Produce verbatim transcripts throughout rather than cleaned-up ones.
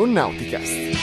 Astronauticast.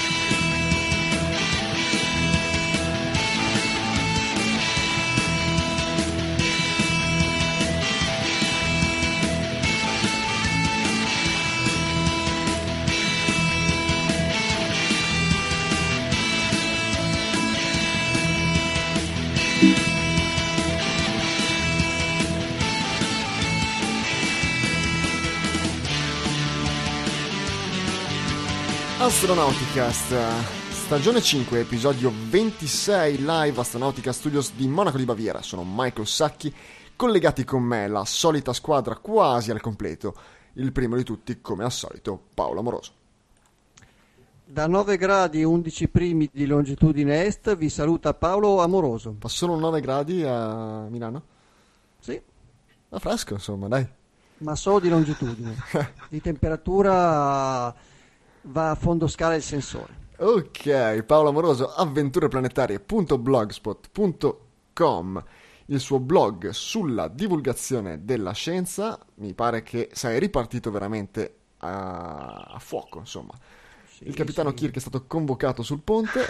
Astronauticast, stagione cinque, episodio ventisei, live Astronautica Studios di Monaco di Baviera. Sono Michael Sacchi, collegati con me la solita squadra quasi al completo. Il primo di tutti, come al solito, Paolo Amoroso. Da nove gradi e undici primi di longitudine est vi saluta Paolo Amoroso. Fa solo nove gradi a Milano? Sì. Ma fresco, insomma, dai. Ma solo di longitudine. Di temperatura va a fondo scala il sensore. Ok, Paolo Amoroso, avventureplanetarie punto blogspot punto com, il suo blog sulla divulgazione della scienza. Mi pare che sei ripartito veramente a, a fuoco, insomma. Sì, il capitano sì. Kirk è stato convocato sul ponte.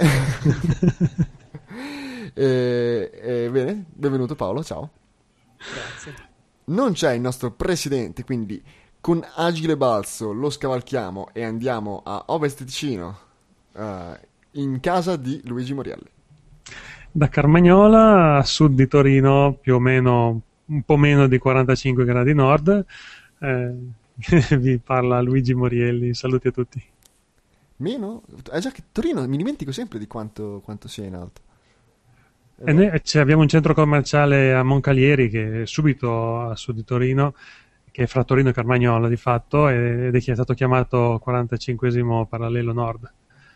e, e, bene, benvenuto Paolo, ciao. Grazie. Non c'è il nostro presidente, quindi con agile balzo lo scavalchiamo e andiamo a Ovest Ticino, uh, in casa di Luigi Morielli. Da Carmagnola a sud di Torino, più o meno un po' meno di quarantacinque gradi nord, eh, vi parla Luigi Morielli. Saluti a tutti. Meno? Eh già che Torino, mi dimentico sempre di quanto, quanto sia in alto. E noi, cioè, abbiamo un centro commerciale a Moncalieri, che è subito a sud di Torino, che è fra Torino e Carmagnola di fatto, ed è stato chiamato quarantacinquesimo parallelo nord.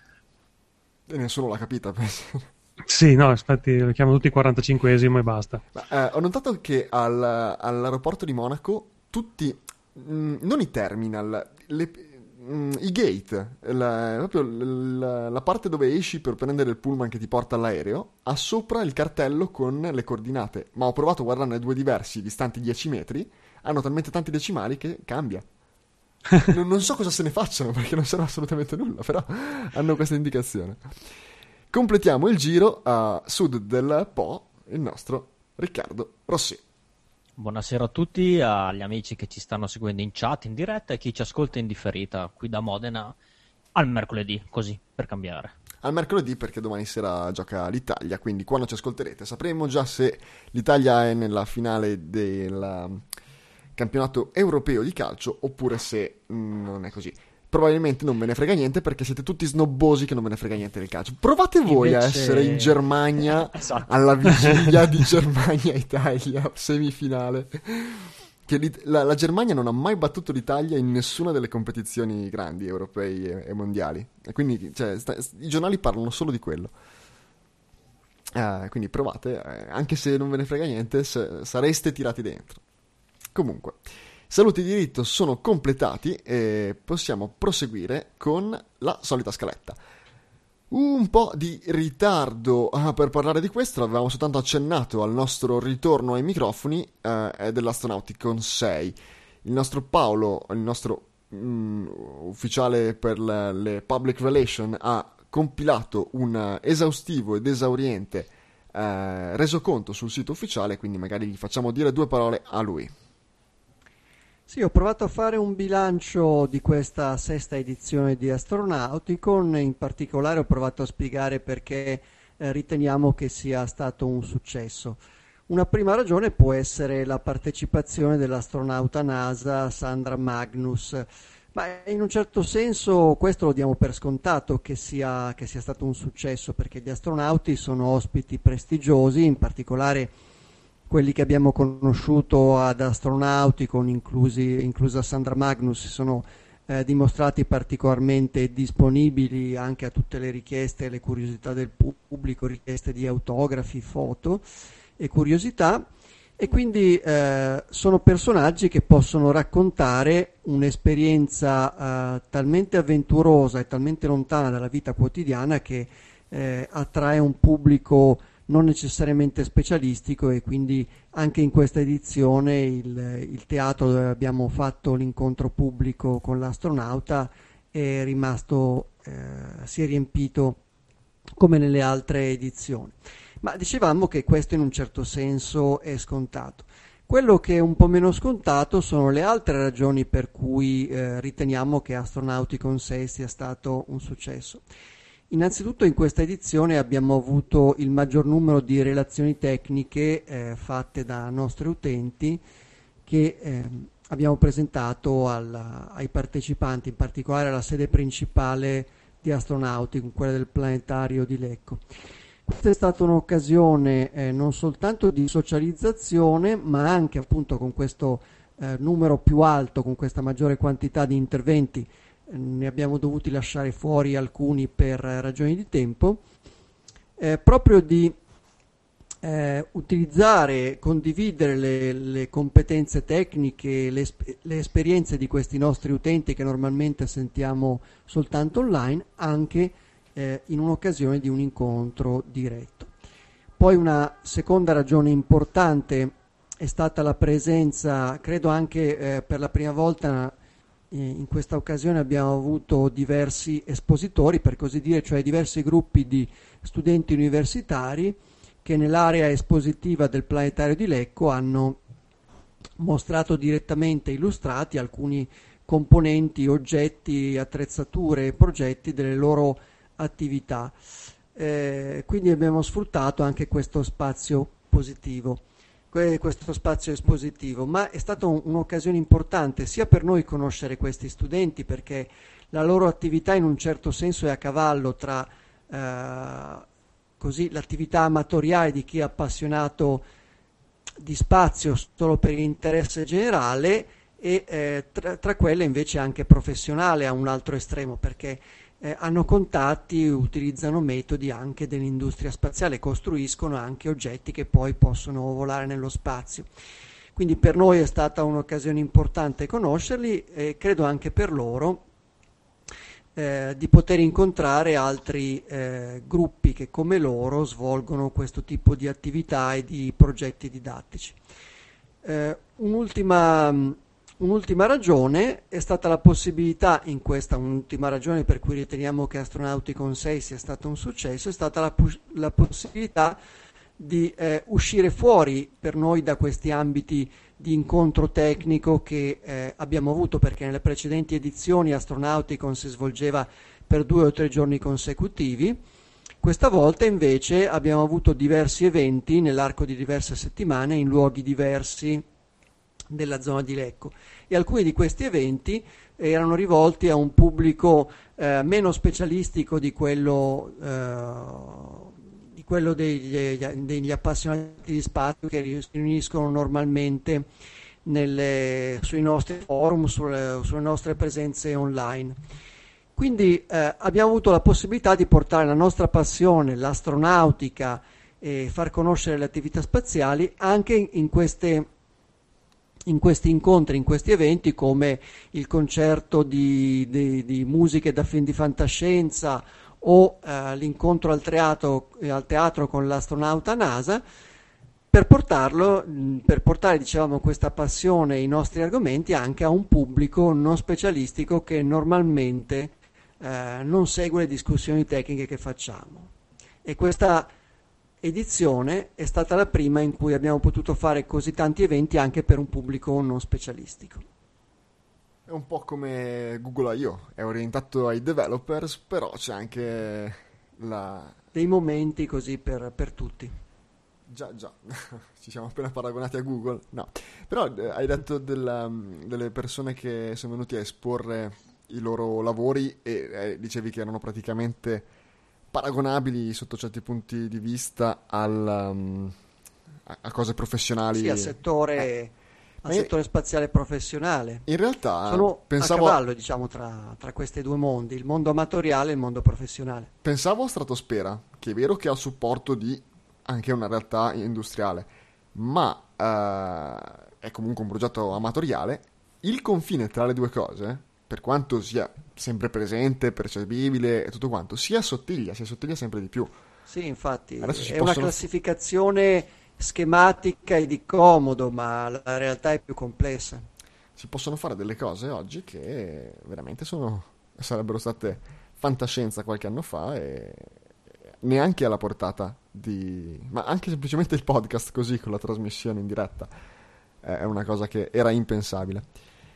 E nessuno l'ha capita, penso. Sì, no, infatti lo chiamano tutti quarantacinquesimo e basta. Ma, eh, ho notato che al, all'aeroporto di Monaco tutti, mh, non i terminal, le, mh, i gate, la, proprio la, la parte dove esci per prendere il pullman che ti porta all'aereo, ha sopra il cartello con le coordinate. Ma ho provato a guardarne due diversi, distanti dieci metri, hanno talmente tanti decimali che cambia. non, non so cosa se ne facciano, perché non serve assolutamente nulla, però hanno questa indicazione. Completiamo il giro a sud del Po, il nostro Riccardo Rossi. Buonasera a tutti, agli amici che ci stanno seguendo in chat, in diretta, e chi ci ascolta in differita qui da Modena al mercoledì, così per cambiare. Al mercoledì, perché domani sera gioca l'Italia, quindi quando ci ascolterete sapremo già se l'Italia è nella finale del campionato europeo di calcio oppure se mh, non è così. Probabilmente non ve ne frega niente, perché siete tutti snobbosi che non ve ne frega niente del calcio. Provate voi Invece... a essere in Germania esatto. alla vigilia di Germania-Italia semifinale. Che la, la Germania non ha mai battuto l'Italia in nessuna delle competizioni grandi europei e, e mondiali, e quindi cioè, sta, i giornali parlano solo di quello. Uh, quindi provate, eh, anche se non ve ne frega niente, se, sareste tirati dentro. Comunque, saluti di diritto sono completati e possiamo proseguire con la solita scaletta. Un po' di ritardo ah, per parlare di questo, avevamo soltanto accennato al nostro ritorno ai microfoni eh, dell'Astronauticon sei. Il nostro Paolo, il nostro mm, ufficiale per le, le public relation, ha compilato un esaustivo ed esauriente eh, resoconto sul sito ufficiale, quindi magari gli facciamo dire due parole a lui. Sì, ho provato a fare un bilancio di questa sesta edizione di Astronauticon, in particolare ho provato a spiegare perché eh, riteniamo che sia stato un successo. Una prima ragione può essere la partecipazione dell'astronauta NASA Sandra Magnus, ma in un certo senso questo lo diamo per scontato che sia, che sia stato un successo, perché gli astronauti sono ospiti prestigiosi, in particolare quelli che abbiamo conosciuto ad Astronauticon, inclusi, inclusa Sandra Magnus, si sono eh, dimostrati particolarmente disponibili anche a tutte le richieste e le curiosità del pubblico, richieste di autografi, foto e curiosità, e quindi eh, sono personaggi che possono raccontare un'esperienza eh, talmente avventurosa e talmente lontana dalla vita quotidiana che eh, attrae un pubblico non necessariamente specialistico, e quindi anche in questa edizione il, il teatro dove abbiamo fatto l'incontro pubblico con l'astronauta è rimasto eh, si è riempito come nelle altre edizioni. Ma dicevamo che questo in un certo senso è scontato. Quello che è un po' meno scontato sono le altre ragioni per cui eh, riteniamo che Astronauticon sei sia stato un successo. Innanzitutto in questa edizione abbiamo avuto il maggior numero di relazioni tecniche eh, fatte da nostri utenti che eh, abbiamo presentato alla, ai partecipanti, in particolare alla sede principale di Astronauticon, quella del planetario di Lecco. Questa è stata un'occasione eh, non soltanto di socializzazione, ma anche appunto con questo eh, numero più alto, con questa maggiore quantità di interventi. Eh, ne abbiamo dovuti lasciare fuori alcuni per eh, ragioni di tempo, eh, proprio di eh, utilizzare, condividere le, le competenze tecniche, le, le esperienze di questi nostri utenti che normalmente sentiamo soltanto online, anche Eh, in un'occasione di un incontro diretto. Poi una seconda ragione importante è stata la presenza, credo anche eh, per la prima volta eh, in questa occasione abbiamo avuto diversi espositori, per così dire, cioè diversi gruppi di studenti universitari che nell'area espositiva del planetario di Lecco hanno mostrato direttamente illustrati alcuni componenti, oggetti, attrezzature e progetti delle loro attività. Eh, quindi abbiamo sfruttato anche questo spazio positivo, questo spazio espositivo, ma è stata un, un'occasione importante sia per noi conoscere questi studenti, perché la loro attività in un certo senso è a cavallo tra eh, così l'attività amatoriale di chi è appassionato di spazio solo per interesse generale e eh, tra, tra quelle invece anche professionale a un altro estremo, perché Eh, hanno contatti, utilizzano metodi anche dell'industria spaziale, costruiscono anche oggetti che poi possono volare nello spazio. Quindi per noi è stata un'occasione importante conoscerli e credo anche per loro eh, di poter incontrare altri eh, gruppi che come loro svolgono questo tipo di attività e di progetti didattici. Eh, un'ultima Un'ultima ragione è stata la possibilità, in questa un'ultima ragione per cui riteniamo che Astronauticon sei sia stato un successo, è stata la, la possibilità di eh, uscire fuori per noi da questi ambiti di incontro tecnico che eh, abbiamo avuto, perché nelle precedenti edizioni Astronauticon si svolgeva per due o tre giorni consecutivi. Questa volta invece abbiamo avuto diversi eventi nell'arco di diverse settimane in luoghi diversi della zona di Lecco, e alcuni di questi eventi erano rivolti a un pubblico eh, meno specialistico di quello, eh, di quello degli, degli appassionati di spazio che si riuniscono normalmente nelle, sui nostri forum, sulle, sulle nostre presenze online. Quindi eh, abbiamo avuto la possibilità di portare la nostra passione, l'astronautica, e far conoscere le attività spaziali anche in queste in questi incontri, in questi eventi, come il concerto di, di, di musiche da film di fantascienza o eh, l'incontro al teatro, al teatro con l'astronauta NASA, per portarlo, per portare, diciamo, questa passione, i nostri argomenti anche a un pubblico non specialistico che normalmente eh, non segue le discussioni tecniche che facciamo. E questa edizione è stata la prima in cui abbiamo potuto fare così tanti eventi anche per un pubblico non specialistico. È un po' come Google I O, è orientato ai developers, però c'è anche la... dei momenti così per, per tutti. Già, già, ci siamo appena paragonati a Google. No, però eh, hai detto della, delle persone che sono venuti a esporre i loro lavori e eh, dicevi che erano praticamente paragonabili sotto certi punti di vista al, um, a, a cose professionali. Sì, al settore, eh. al settore spaziale professionale. In realtà sono pensavo, a cavallo, diciamo, tra, tra questi due mondi, il mondo amatoriale e il mondo professionale. Pensavo a Stratosfera, che è vero che ha il supporto di anche una realtà industriale, ma uh, è comunque un progetto amatoriale. Il confine tra le due cose, per quanto sia sempre presente, percepibile e tutto quanto, si assottiglia, si assottiglia sempre di più. Sì, infatti, è possono... una classificazione schematica e di comodo, ma la realtà è più complessa. Si possono fare delle cose oggi che veramente sono, sarebbero state fantascienza qualche anno fa e neanche alla portata di... ma anche semplicemente il podcast così con la trasmissione in diretta è una cosa che era impensabile.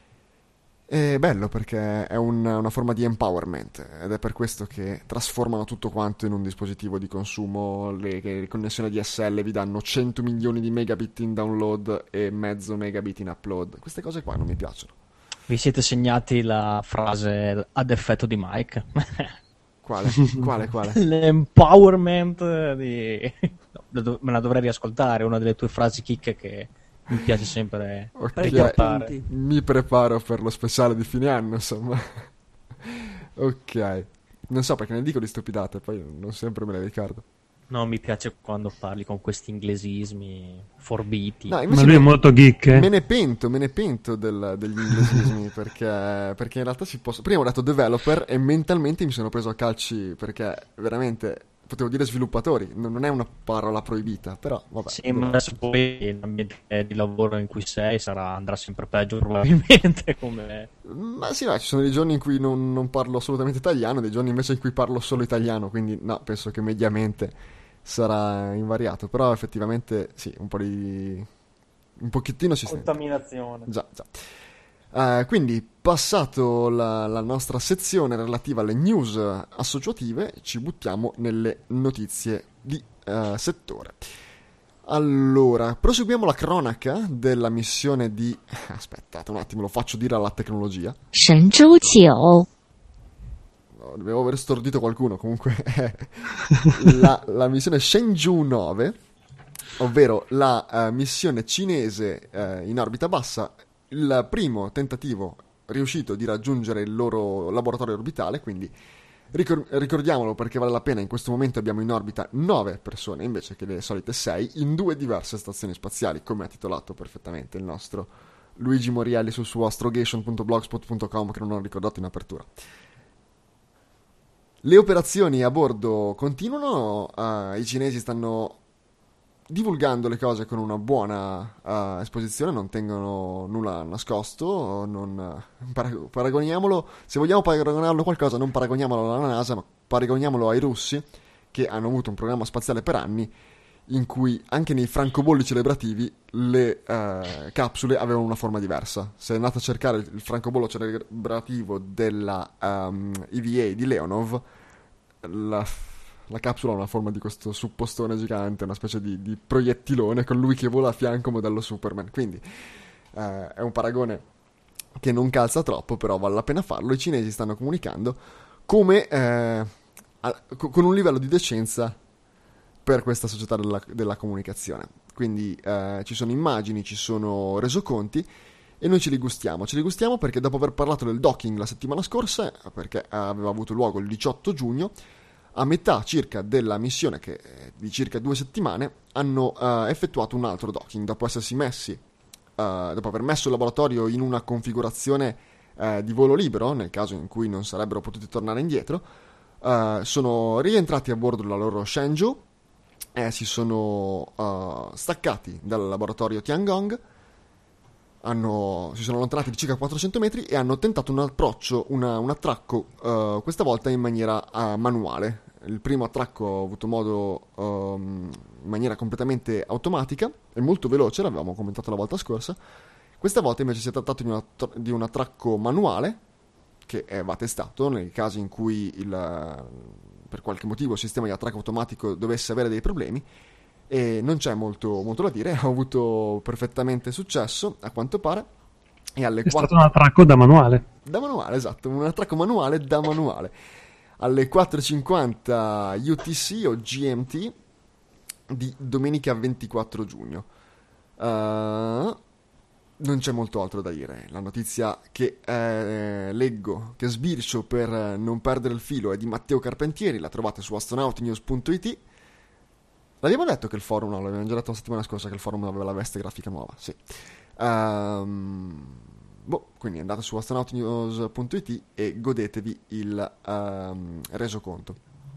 È bello perché è un, una forma di empowerment ed è per questo che trasformano tutto quanto in un dispositivo di consumo. Le, le connessioni D S L vi danno cento milioni di megabit in download e mezzo megabit in upload. Queste cose qua non mi piacciono. Vi siete segnati la frase ad effetto di Mike? Quale? Quale, quale? L'empowerment di... No, me la dovrei riascoltare, una delle tue frasi chicche che mi piace sempre okay. riportare. Mi preparo per lo speciale di fine anno, insomma. Ok. Non so perché ne dico di stupidate, poi non sempre me le ricordo. No, mi piace quando parli con questi inglesismi forbiti. No, ma lui è molto geek, eh? Me ne pento, me ne pento del, degli inglesismi perché, perché in realtà si possono... Prima ho detto developer e mentalmente mi sono preso a calci perché veramente potevo dire sviluppatori, non è una parola proibita, però vabbè. Sì, ma adesso poi l'ambiente di lavoro in cui sei sarà, andrà sempre peggio probabilmente. Come... Ma sì, no, ci sono dei giorni in cui non, non parlo assolutamente italiano, dei giorni invece in cui parlo solo italiano, quindi no, penso che mediamente sarà invariato, però effettivamente sì, un po' di... un pochettino si sente. Contaminazione. Già, già. Uh, quindi, passato la, la nostra sezione relativa alle news associative, ci buttiamo nelle notizie di uh, settore. Allora, proseguiamo la cronaca della missione di... Aspettate un attimo, lo faccio dire alla tecnologia. Shenzhou Qiu. Devo aver stordito qualcuno, comunque la, la missione Shenzhou nove, ovvero la uh, missione cinese uh, in orbita bassa, il primo tentativo riuscito di raggiungere il loro laboratorio orbitale, quindi ricor- ricordiamolo perché vale la pena. In questo momento abbiamo in orbita nove persone invece che le solite sei in due diverse stazioni spaziali, come ha titolato perfettamente il nostro Luigi Morielli sul suo astrogation punto blogspot punto com, che non ho ricordato in apertura. Le operazioni a bordo continuano, uh, i cinesi stanno divulgando le cose con una buona uh, esposizione, non tengono nulla nascosto, non, uh, parag- paragoniamolo, se vogliamo paragonarlo a qualcosa non paragoniamolo alla NASA, ma paragoniamolo ai russi, che hanno avuto un programma spaziale per anni in cui anche nei francobolli celebrativi le uh, capsule avevano una forma diversa. Se andate a cercare il francobollo celebrativo della um, E V A di Leonov, la, la capsula ha una forma di questo suppostone gigante, una specie di, di proiettilone con lui che vola a fianco modello Superman. Quindi uh, è un paragone che non calza troppo, però vale la pena farlo. I cinesi stanno comunicando come uh, a, con un livello di decenza per questa società della, della comunicazione. Quindi eh, ci sono immagini, ci sono resoconti e noi ce li gustiamo. Ce li gustiamo perché dopo aver parlato del docking la settimana scorsa, perché aveva avuto luogo il diciotto giugno, a metà circa della missione, che è di circa due settimane, hanno eh, effettuato un altro docking. Dopo essersi messi, eh, dopo aver messo il laboratorio in una configurazione eh, di volo libero, nel caso in cui non sarebbero potuti tornare indietro, eh, sono rientrati a bordo della loro Shenzhou. Eh, si sono uh, staccati dal laboratorio Tiangong, hanno, si sono allontanati di circa quattrocento metri e hanno tentato un approccio, una, un attracco, uh, questa volta in maniera uh, manuale. Il primo attracco ho avuto modo um, in maniera completamente automatica e molto veloce, l'avevamo commentato la volta scorsa. Questa volta invece si è trattato di, una, di un attracco manuale che eh, va testato nei casi in cui il... per qualche motivo il sistema di attracco automatico dovesse avere dei problemi, e non c'è molto, molto da dire. Ha avuto perfettamente successo a quanto pare, e alle è quattro... stato un attracco da manuale da manuale, esatto, un attracco manuale da manuale alle quattro e cinquanta U T C o G M T di domenica ventiquattro giugno. uh, Non c'è molto altro da dire. La notizia che eh, leggo, che sbircio per non perdere il filo, è di Matteo Carpentieri. La trovate su astronautinews punto it. L'abbiamo detto che il forum, no, l'abbiamo già detto la settimana scorsa che il forum aveva la veste grafica nuova, sì. Um, boh, quindi andate su astronautinews punto it e godetevi il um, resoconto.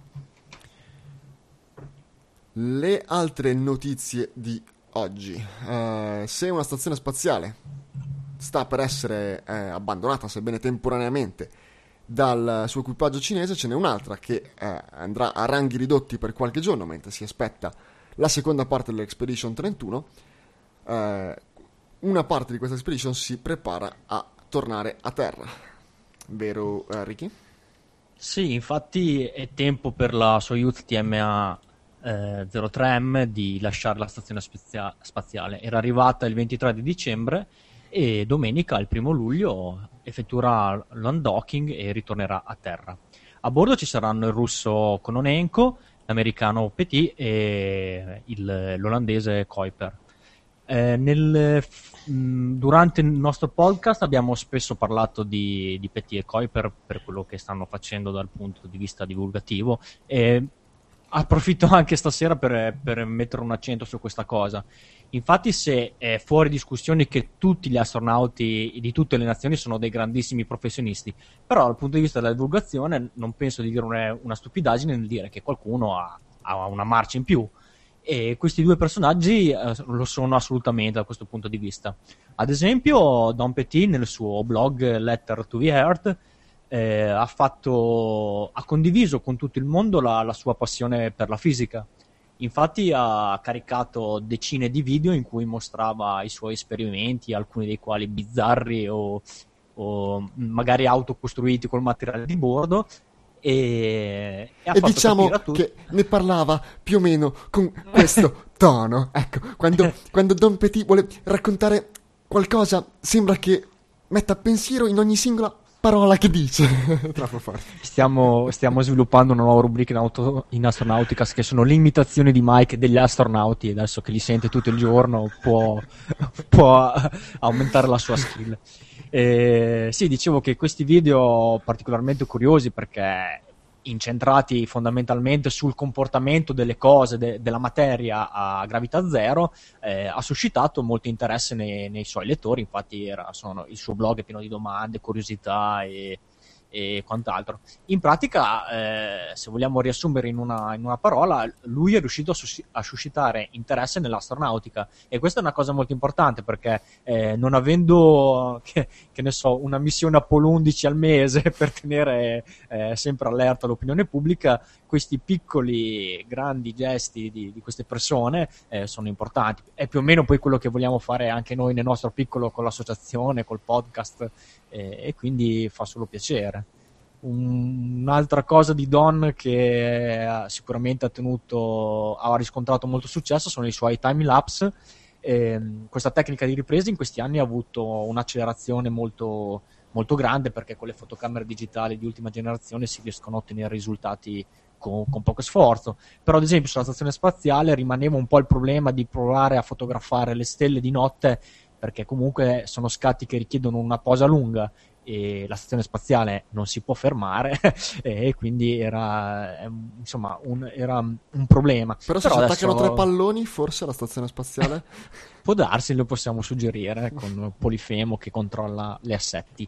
Le altre notizie di oggi. Uh, se una stazione spaziale sta per essere eh, abbandonata, sebbene temporaneamente, dal suo equipaggio cinese ce n'è un'altra che eh, andrà a ranghi ridotti per qualche giorno mentre si aspetta la seconda parte dell'Expedition trentuno. Eh, una parte di questa Expedition si prepara a tornare a terra, vero eh, Ricky? Sì, infatti è tempo per la Soyuz T M A eh, zero tre M di lasciare la stazione spazia- spaziale. Era arrivata il ventitré di dicembre e domenica, il primo luglio, effettuerà l'undocking e ritornerà a terra. A bordo ci saranno il russo Kononenko, l'americano Petit e il, l'olandese Kuiper. Eh, nel, mh, durante il nostro podcast abbiamo spesso parlato di, di Petit e Kuiper per quello che stanno facendo dal punto di vista divulgativo, e approfitto anche stasera per, per mettere un accento su questa cosa. Infatti, se è fuori discussione che tutti gli astronauti di tutte le nazioni sono dei grandissimi professionisti, però dal punto di vista della divulgazione non penso di dire una, una stupidaggine nel dire che qualcuno ha, ha una marcia in più, e questi due personaggi eh, lo sono assolutamente da questo punto di vista. Ad esempio, Don Petit nel suo blog Letter to the Earth eh, ha fatto ha condiviso con tutto il mondo la, la sua passione per la fisica. Infatti ha caricato decine di video in cui mostrava i suoi esperimenti, alcuni dei quali bizzarri o, o magari autocostruiti col materiale di bordo, e, e, ha e fatto diciamo tutti... che ne parlava più o meno con questo tono. Ecco, quando, quando Don Petit vuole raccontare qualcosa sembra che metta pensiero in ogni singola parola che dice. Troppo forte. Stiamo, stiamo sviluppando una nuova rubrica in, auto, in astronautica, che sono le imitazioni di Mike degli astronauti, e adesso che li sente tutto il giorno può, può aumentare la sua skill. Eh, sì, dicevo che questi video particolarmente curiosi perché incentrati fondamentalmente sul comportamento delle cose, de- della materia a gravità zero, eh, ha suscitato molto interesse nei, nei suoi lettori. Infatti era, sono, il suo blog è pieno di domande, curiosità e, e quant'altro. In pratica, eh, se vogliamo riassumere in una, in una parola, lui è riuscito a, sus- a suscitare interesse nell'astronautica, e questa è una cosa molto importante perché eh, non avendo che, che ne so una missione Apollo undici al mese per tenere eh, sempre allerta l'opinione pubblica, questi piccoli grandi gesti di, di queste persone eh, sono importanti. È più o meno poi quello che vogliamo fare anche noi nel nostro piccolo con l'associazione, col podcast, eh, e quindi fa solo piacere. Un, un'altra cosa di Don che eh, sicuramente ha tenuto ha riscontrato molto successo sono i suoi time lapse. Eh, questa tecnica di ripresa in questi anni ha avuto un'accelerazione molto, molto grande, perché con le fotocamere digitali di ultima generazione si riescono a ottenere risultati con, con poco sforzo. Però ad esempio sulla stazione spaziale rimaneva un po' il problema di provare a fotografare le stelle di notte, perché comunque sono scatti che richiedono una posa lunga e la stazione spaziale non si può fermare e quindi era insomma un, era un problema. Però se Però ci adesso... attaccano tre palloni forse alla stazione spaziale può darsi, lo possiamo suggerire con Polifemo che controlla gli assetti.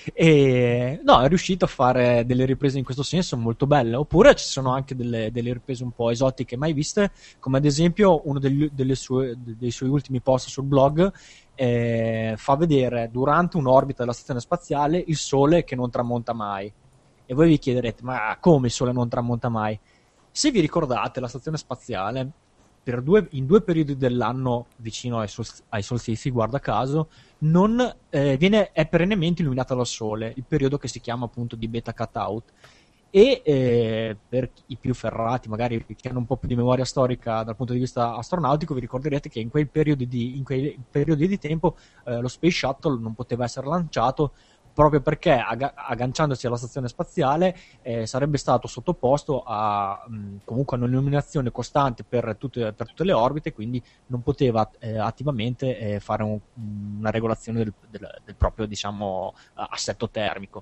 E no, è riuscito a fare delle riprese in questo senso molto belle. Oppure ci sono anche delle, delle riprese un po' esotiche mai viste, come ad esempio uno degli, delle sue, dei suoi ultimi post sul blog eh, fa vedere durante un'orbita della stazione spaziale il sole che non tramonta mai. E voi vi chiederete, ma come il sole non tramonta mai? Se vi ricordate, la stazione spaziale per due, in due periodi dell'anno vicino ai, sol, ai solstizi, guarda caso, non eh, viene, è perennemente illuminata dal sole, il periodo che si chiama appunto di beta cutout. E eh, per i più ferrati, magari che hanno un po' più di memoria storica dal punto di vista astronautico, vi ricorderete che in quei periodi di, in quei periodi di tempo eh, lo Space Shuttle non poteva essere lanciato, proprio perché ag- agganciandosi alla stazione spaziale eh, sarebbe stato sottoposto a mh, comunque a un'illuminazione costante per tutte, per tutte le orbite, quindi non poteva eh, attivamente eh, fare un, una regolazione del, del, del proprio, diciamo, assetto termico.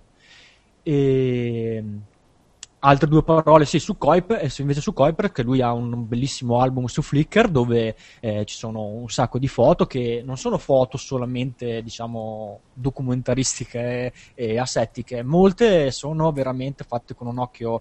E altre due parole, sì, su Kuiper, e invece su Kuiper, che lui ha un bellissimo album su Flickr dove eh, ci sono un sacco di foto che non sono foto solamente, diciamo, documentaristiche e, e asettiche, molte sono veramente fatte con un occhio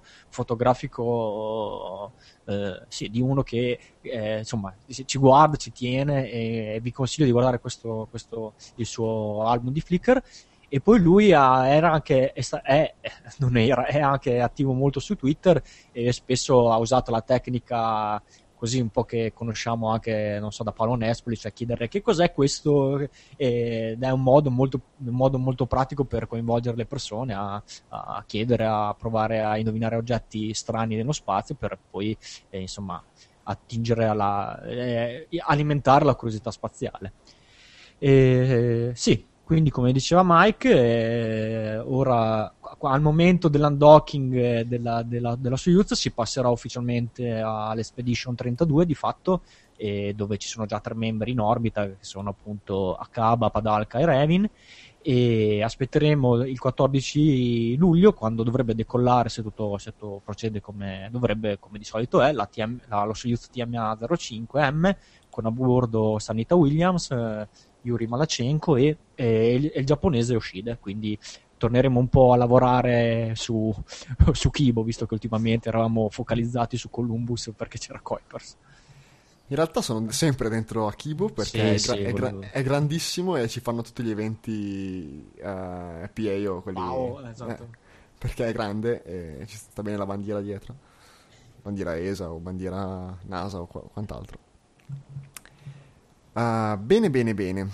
fotografico eh, sì, di uno che eh, insomma ci guarda, ci tiene, e vi consiglio di guardare questo, questo il suo album di Flickr. E poi lui ha, era anche, è, è, non era, è anche attivo molto su Twitter e spesso ha usato la tecnica così un po' che conosciamo anche, non so, da Paolo Nespoli, cioè chiedere che cos'è questo, ed è un modo molto, un modo molto pratico per coinvolgere le persone a, a chiedere, a provare a indovinare oggetti strani nello spazio per poi eh, insomma attingere alla eh, alimentare la curiosità spaziale. E, sì, quindi come diceva Mike, eh, ora al momento dell'undocking della, della, della Soyuz si passerà ufficialmente all'Expedition trentadue di fatto, eh, dove ci sono già tre membri in orbita che sono appunto Akaba, Padalka e Revin, e aspetteremo il quattordici luglio quando dovrebbe decollare, se tutto, se tutto procede come dovrebbe, come di solito è, la T M, la, lo Soyuz T M A zero cinque M con a bordo Sanita Williams, eh, Yuri Malachenko e, e, il, e il giapponese Yoshida, quindi torneremo un po' a lavorare su, su Kibo, visto che ultimamente eravamo focalizzati su Columbus perché c'era Kuipers. In realtà sono sempre dentro a Kibo perché sì, è, gra- sì, è, gra- è grandissimo e ci fanno tutti gli eventi uh, P A o quelli... Wow, esatto. eh, perché è grande e ci sta bene la bandiera dietro. Bandiera E S A o bandiera NASA o qu- quant'altro. Uh, bene, bene, bene.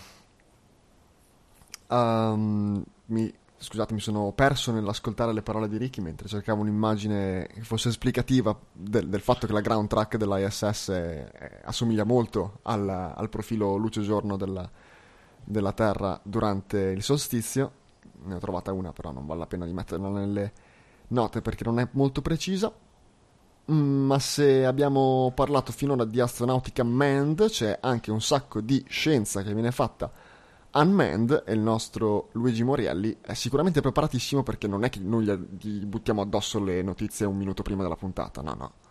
Um, mi, scusate, mi sono perso nell'ascoltare le parole di Ricky mentre cercavo un'immagine che fosse esplicativa del, del fatto che la ground track dell'I S S è, è, assomiglia molto al, al profilo luce-giorno della, della Terra durante il solstizio. Ne ho trovata una, però non vale la pena di metterla nelle note perché non è molto precisa. Ma se abbiamo parlato finora di astronautica manned, c'è anche un sacco di scienza che viene fatta unmanned e il nostro Luigi Morielli è sicuramente preparatissimo perché non è che noi gli buttiamo addosso le notizie un minuto prima della puntata, no no.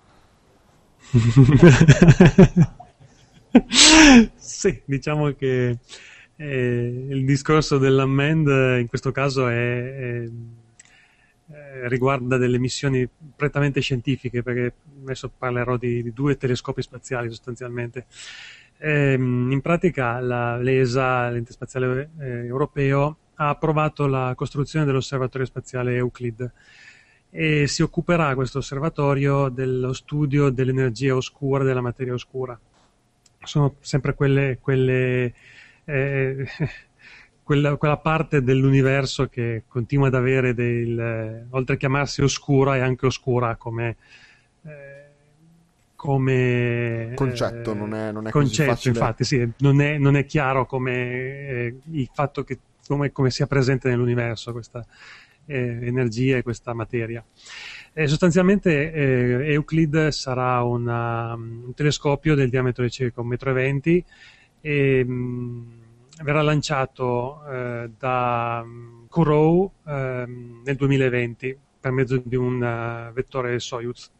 Sì, diciamo che eh, il discorso dell'unmanned in questo caso è... è... riguarda delle missioni prettamente scientifiche, perché adesso parlerò di, di due telescopi spaziali sostanzialmente. Ehm, in pratica la, l'E S A, l'Ente Spaziale eh, Europeo, ha approvato la costruzione dell'osservatorio spaziale Euclid e si occuperà questo osservatorio dello studio dell'energia oscura, della materia oscura. Sono sempre quelle, quelle eh, Quella, quella parte dell'universo che continua ad avere del, oltre a chiamarsi oscura, è anche oscura come, eh, come concetto, eh, non è, non è concetto, così facile. Infatti, sì, non è, non è chiaro come eh, il fatto che come, come sia presente nell'universo questa eh, energia e questa materia. Eh, sostanzialmente eh, Euclid sarà una, un telescopio del diametro di circa un metro e venti e mh, verrà lanciato eh, da Kourou eh, nel duemilaventi per mezzo di un uh, vettore Soyuz.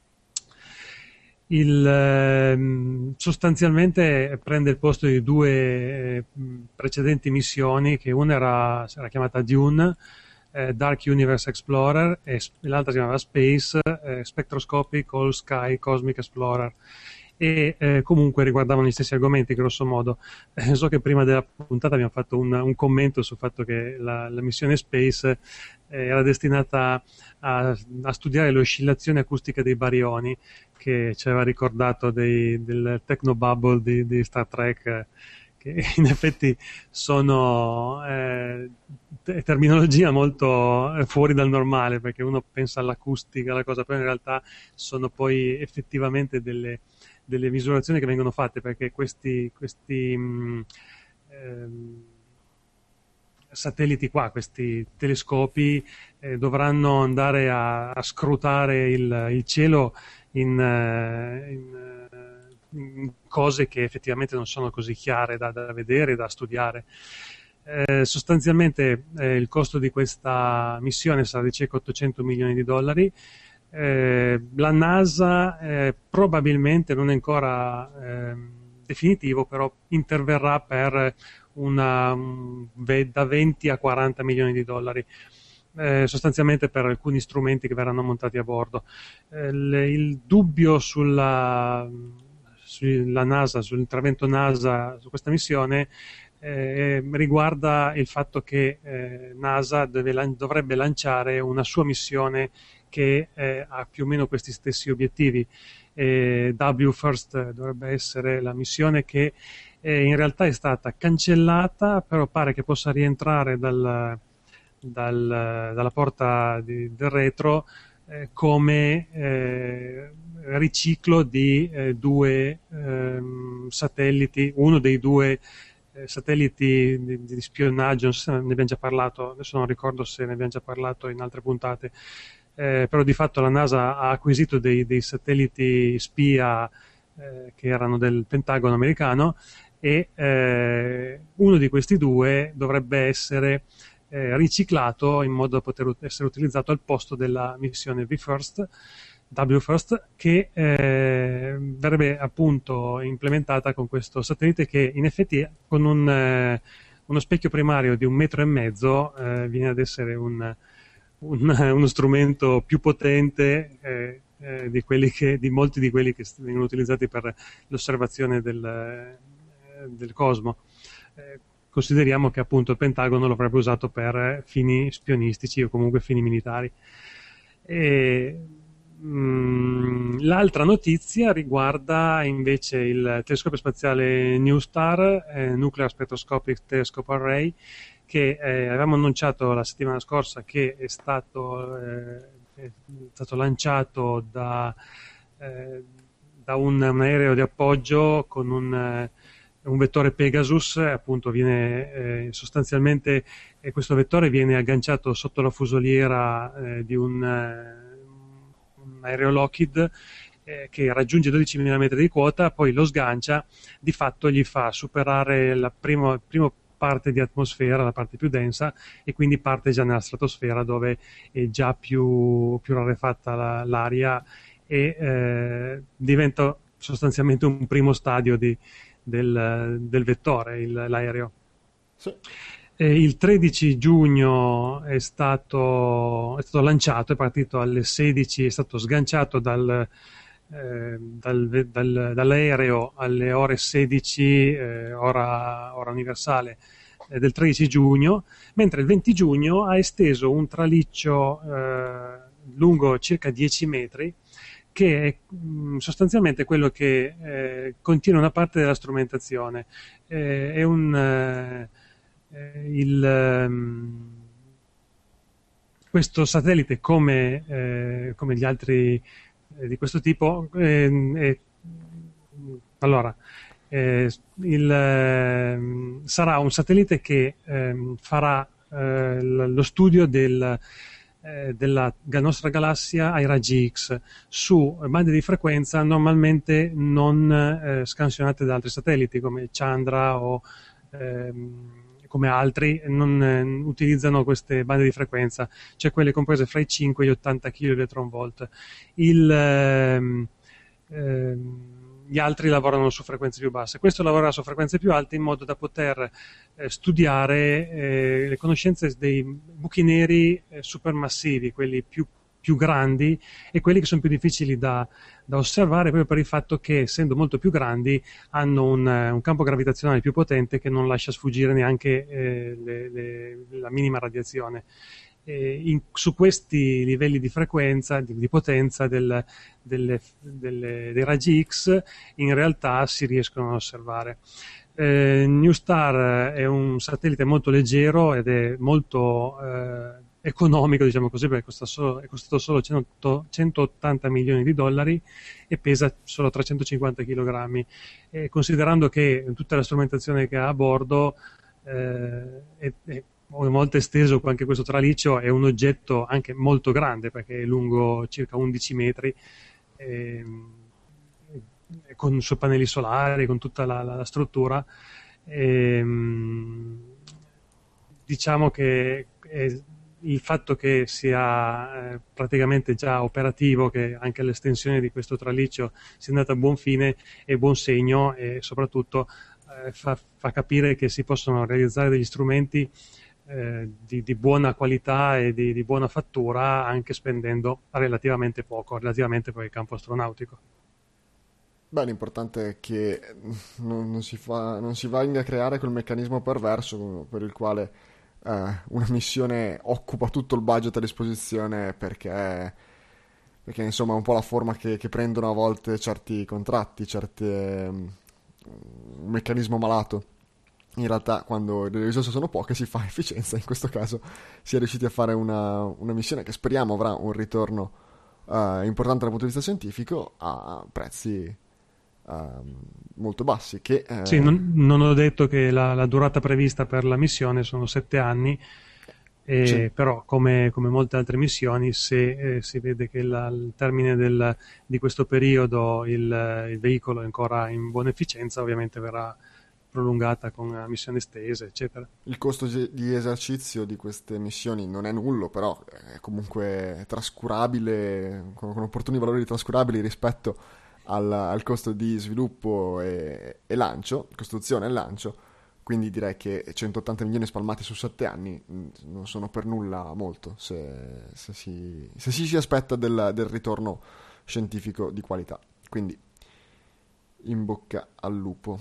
Il, eh, sostanzialmente prende il posto di due eh, precedenti missioni, che una era, era chiamata Dune, eh, Dark Universe Explorer, e l'altra si chiamava Space, eh, Spectroscopic All Sky Cosmic Explorer. E eh, comunque riguardavano gli stessi argomenti, grosso modo. Eh, so che prima della puntata abbiamo fatto un, un commento sul fatto che la, la missione Space eh, era destinata a, a studiare le oscillazioni acustiche dei barioni, che ci aveva ricordato dei, del technobubble di, di Star Trek, eh, che in effetti sono eh, te- terminologia molto eh, fuori dal normale, perché uno pensa all'acustica, alla cosa, però in realtà sono poi effettivamente delle delle misurazioni che vengono fatte, perché questi, questi mh, ehm, satelliti qua, questi telescopi eh, dovranno andare a, a scrutare il, il cielo in, in, in cose che effettivamente non sono così chiare da, da vedere, da studiare. Eh, sostanzialmente eh, il costo di questa missione sarà di circa ottocento milioni di dollari. Eh, la NASA eh, probabilmente non è ancora eh, definitivo, però interverrà per una, un, da venti a quaranta milioni di dollari, eh, sostanzialmente per alcuni strumenti che verranno montati a bordo. Eh, le, il dubbio sulla, sulla NASA, sull'intervento NASA su questa missione eh, riguarda il fatto che eh, NASA deve lan- dovrebbe lanciare una sua missione che eh, ha più o meno questi stessi obiettivi. Eh, W FIRST dovrebbe essere la missione che eh, in realtà è stata cancellata, però pare che possa rientrare dal, dal, dalla porta di, del retro eh, come eh, riciclo di eh, due ehm, satelliti, uno dei due eh, satelliti di, di spionaggio, non so se ne abbiamo già parlato, adesso non ricordo se ne abbiamo già parlato in altre puntate, eh, però di fatto la NASA ha acquisito dei, dei satelliti spia eh, che erano del Pentagono americano, e eh, uno di questi due dovrebbe essere eh, riciclato in modo da poter ut- essere utilizzato al posto della missione V FIRST, W FIRST, che eh, verrebbe appunto implementata con questo satellite che in effetti con un, eh, uno specchio primario di un metro e mezzo eh, viene ad essere un, un, uno strumento più potente eh, eh, di, quelli che, di molti di quelli che vengono utilizzati per l'osservazione del, eh, del cosmo. Eh, consideriamo che appunto il Pentagono lo avrebbe usato per fini spionistici o comunque fini militari. E, mh, l'altra notizia riguarda invece il telescopio spaziale NuSTAR, eh, Nuclear Spectroscopic Telescope Array, che eh, avevamo annunciato la settimana scorsa che è stato, eh, è stato lanciato da, eh, da un, un aereo di appoggio con un eh, un vettore Pegasus. Appunto viene eh, sostanzialmente eh, questo vettore viene agganciato sotto la fusoliera eh, di un, eh, un aereo Lockheed eh, che raggiunge dodicimila metri di quota, poi lo sgancia, di fatto gli fa superare la prima, prima parte di atmosfera, la parte più densa, e quindi parte già nella stratosfera dove è già più, più rarefatta la, l'aria, e eh, diventa sostanzialmente un primo stadio di Del, del vettore, il, l'aereo. Sì. E il tredici giugno è stato, è stato lanciato, è partito alle sedici, è stato sganciato dal, eh, dal, dal, dall'aereo alle ore sedici, eh, ora, ora universale, eh, del tredici giugno, mentre il venti giugno ha esteso un traliccio eh, lungo circa dieci metri, che è mh, sostanzialmente quello che eh, contiene una parte della strumentazione. Eh, è un eh, il, um, questo satellite, come, eh, come gli altri eh, di questo tipo, eh, è, allora eh, il, eh, sarà un satellite che eh, farà eh, lo studio del della nostra galassia ai raggi X su bande di frequenza normalmente non eh, scansionate da altri satelliti come Chandra o ehm, come altri non eh, utilizzano queste bande di frequenza, cioè quelle comprese fra i cinque e gli ottanta chiloeletronvolt. Il ehm, ehm, gli altri lavorano su frequenze più basse. Questo lavorerà su frequenze più alte in modo da poter eh, studiare eh, le conoscenze dei buchi neri eh, supermassivi, quelli più, più grandi, e quelli che sono più difficili da, da osservare proprio per il fatto che, essendo molto più grandi, hanno un, un campo gravitazionale più potente che non lascia sfuggire neanche eh, le, le, la minima radiazione. Eh, in, su questi livelli di frequenza, di, di potenza del, delle, delle, dei raggi X, in realtà si riescono a osservare. Eh, NuSTAR è un satellite molto leggero ed è molto eh, economico, diciamo così, perché costa solo, è costato solo centottanta milioni di dollari e pesa solo trecentocinquanta chilogrammi. E considerando che tutta la strumentazione che ha a bordo eh, è, è una volta esteso anche questo traliccio, è un oggetto anche molto grande perché è lungo circa undici metri, e, e con i suoi pannelli solari, con tutta la, la, la struttura, e, diciamo che è, il fatto che sia eh, praticamente già operativo, che anche l'estensione di questo traliccio sia andata a buon fine, è buon segno, e soprattutto eh, fa, fa capire che si possono realizzare degli strumenti Eh, di, di buona qualità e di, di buona fattura anche spendendo relativamente poco, relativamente per il campo astronautico. Beh, l'importante è che non, non si fa, non si venga a creare quel meccanismo perverso per il quale eh, una missione occupa tutto il budget a disposizione perché, perché insomma è un po' la forma che, che prendono a volte certi contratti, certi, um, un meccanismo malato. In realtà quando le risorse sono poche si fa efficienza, in questo caso si è riusciti a fare una, una missione che speriamo avrà un ritorno uh, importante dal punto di vista scientifico a prezzi Uh, molto bassi che, eh... sì, non, non ho detto che la, la durata prevista per la missione sono sette anni, e, sì. però come, come molte altre missioni, se eh, si vede che la, il termine del, di questo periodo il, il veicolo è ancora in buona efficienza, ovviamente verrà prolungata con missioni estese, eccetera. Il costo di esercizio di queste missioni non è nullo, però è comunque trascurabile, con, con opportuni valori trascurabili rispetto Al, al costo di sviluppo e, e lancio, costruzione e lancio, quindi direi che centottanta milioni spalmati su sette anni non sono per nulla molto se, se, si, se si si aspetta del, del ritorno scientifico di qualità. Quindi in bocca al lupo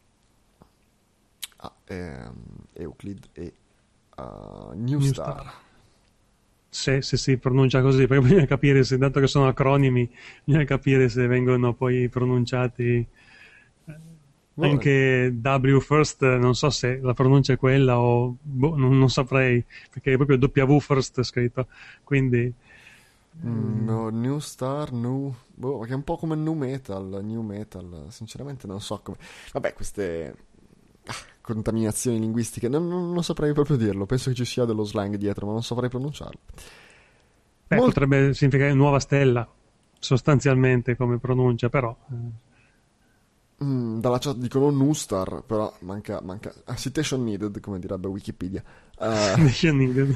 a ehm, Euclid e uh, New, New Star. Star. Se, se si pronuncia così, perché bisogna capire se, dato che sono acronimi, bisogna capire se vengono poi pronunciati no, anche W first, non so se la pronuncia è quella o boh, non, non saprei, perché è proprio W first scritto, quindi mm, no, New Star, New boh, che è un po' come New Metal, New Metal, sinceramente non so come, vabbè, queste ah, contaminazioni linguistiche non, non, non saprei proprio dirlo, penso che ci sia dello slang dietro, ma non saprei pronunciarlo. Beh, Mol... potrebbe significare nuova stella sostanzialmente come pronuncia, però eh. mm, dalla chat dicono New Star, però manca, manca... Ah, citation needed, come direbbe Wikipedia. uh... citation needed.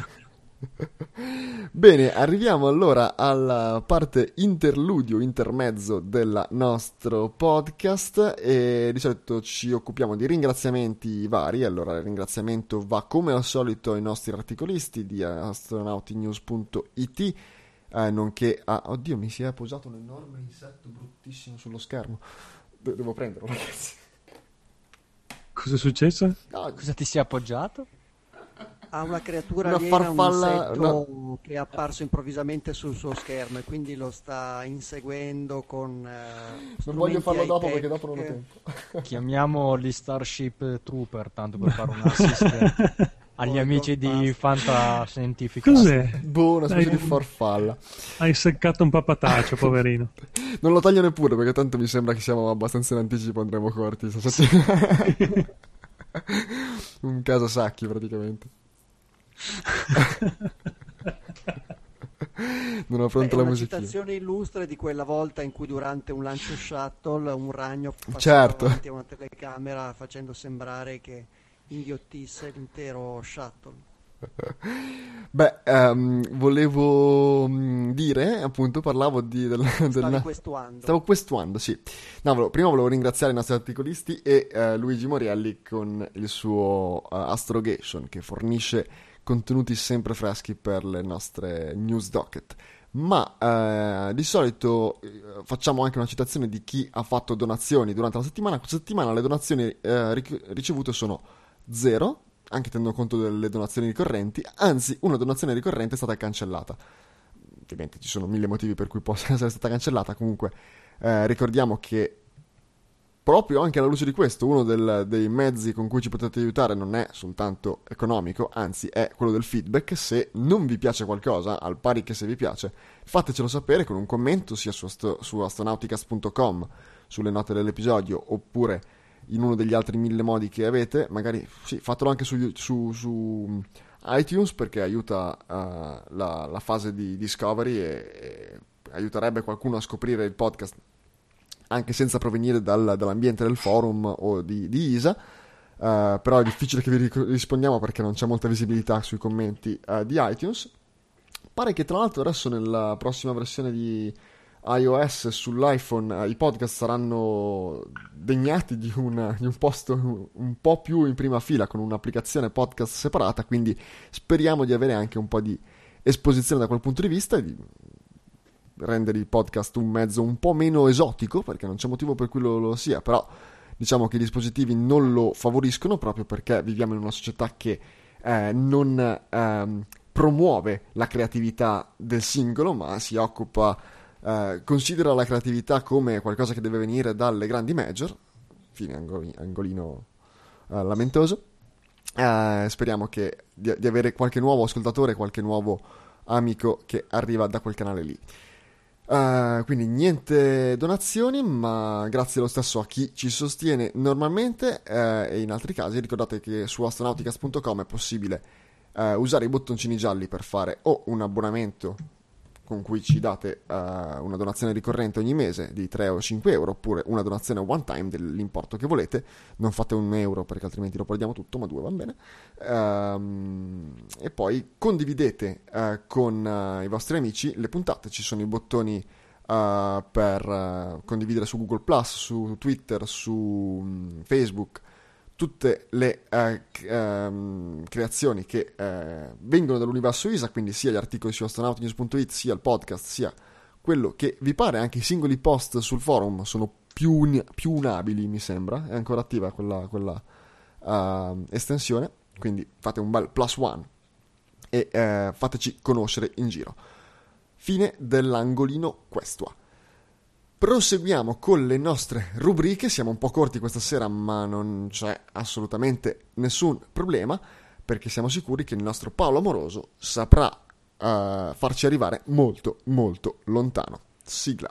Bene, arriviamo allora alla parte interludio, intermezzo del nostro podcast e di solito ci occupiamo di ringraziamenti vari. Allora il ringraziamento va come al solito ai nostri articolisti di astronautinews punto it, eh, nonché a... Oddio, mi si è posato un enorme insetto bruttissimo sullo schermo. De- devo prenderlo, ragazzi. Cosa è successo? No, cosa ti si è appoggiato? Ha una creatura una aliena, farfalla, un insetto no. che è apparso improvvisamente sul suo schermo e quindi lo sta inseguendo con eh, non voglio farlo dopo high-tech. Perché dopo non ho tempo. Chiamiamo gli Starship Trooper tanto per fare un assist agli amici di Fantascientifica. Cos'è? Boh, una specie Hai... di farfalla. Hai seccato un papataccio, poverino. Non lo taglio neppure perché tanto mi sembra che siamo abbastanza in anticipo, andremo corti. Un caso Sacchi praticamente. Non ho pronta Beh, la una musichina. citazione illustre di quella volta in cui durante un lancio shuttle un ragno passava certo. davanti a una telecamera facendo sembrare che inghiottisse l'intero shuttle. Beh, um, volevo um, dire, appunto, parlavo di... Del, del, Stavi questuando. Stavo questuando, sì. No, volevo, prima volevo ringraziare i nostri articolisti e uh, Luigi Morielli con il suo uh, Astrogation, che fornisce contenuti sempre freschi per le nostre news docket. Ma uh, di solito uh, facciamo anche una citazione di chi ha fatto donazioni durante la settimana. Questa settimana le donazioni uh, ric- ricevute sono zero, anche tenendo conto delle donazioni ricorrenti, anzi una donazione ricorrente è stata cancellata. Ovviamente ci sono mille motivi per cui possa essere stata cancellata, comunque eh, ricordiamo che proprio anche alla luce di questo uno del, dei mezzi con cui ci potete aiutare non è soltanto economico, anzi è quello del feedback. Se non vi piace qualcosa, al pari che se vi piace, fatecelo sapere con un commento sia su, ast- su astronauticast punto com, sulle note dell'episodio, oppure in uno degli altri mille modi che avete, magari sì, fatelo anche su, su, su iTunes perché aiuta uh, la, la fase di discovery e, e aiuterebbe qualcuno a scoprire il podcast anche senza provenire dal, dall'ambiente del forum o di, di I S A, uh, però è difficile che vi rispondiamo perché non c'è molta visibilità sui commenti uh, di iTunes. Pare che tra l'altro adesso nella prossima versione di iOS sull'iPhone i podcast saranno degnati di, una, di un posto un po' più in prima fila con un'applicazione podcast separata, quindi speriamo di avere anche un po' di esposizione da quel punto di vista e di rendere il podcast un mezzo un po' meno esotico, perché non c'è motivo per cui lo, lo sia, però diciamo che i dispositivi non lo favoriscono proprio perché viviamo in una società che eh, non ehm, promuove la creatività del singolo, ma si occupa, eh, considera la creatività come qualcosa che deve venire dalle grandi major. Fine angoli, angolino eh, lamentoso. Eh, speriamo che di, di avere qualche nuovo ascoltatore, qualche nuovo amico che arriva da quel canale lì. Uh, quindi niente donazioni, ma grazie lo stesso a chi ci sostiene normalmente, uh, e in altri casi ricordate che su astronauticas punto com è possibile uh, usare i bottoncini gialli per fare o un abbonamento con cui ci date uh, una donazione ricorrente ogni mese di tre o cinque euro, oppure una donazione one time dell'importo che volete. Non fate un euro perché altrimenti lo perdiamo tutto, ma due van bene. Um, e poi condividete uh, con uh, i vostri amici le puntate. Ci sono i bottoni uh, per uh, condividere su Google Plus, su Twitter, su um, Facebook, tutte le uh, um, creazioni che uh, vengono dall'universo I S A, quindi sia gli articoli su astronautinews punto it, sia il podcast, sia quello che vi pare. Anche i singoli post sul forum sono più, un- più unabili, mi sembra. È ancora attiva quella, quella uh, estensione, quindi fate un bel plus one e uh, fateci conoscere in giro. Fine dell'angolino questua. Proseguiamo con le nostre rubriche. Siamo un po' corti questa sera, ma non c'è assolutamente nessun problema, perché siamo sicuri che il nostro Paolo Amoroso saprà uh, farci arrivare molto molto lontano. Sigla.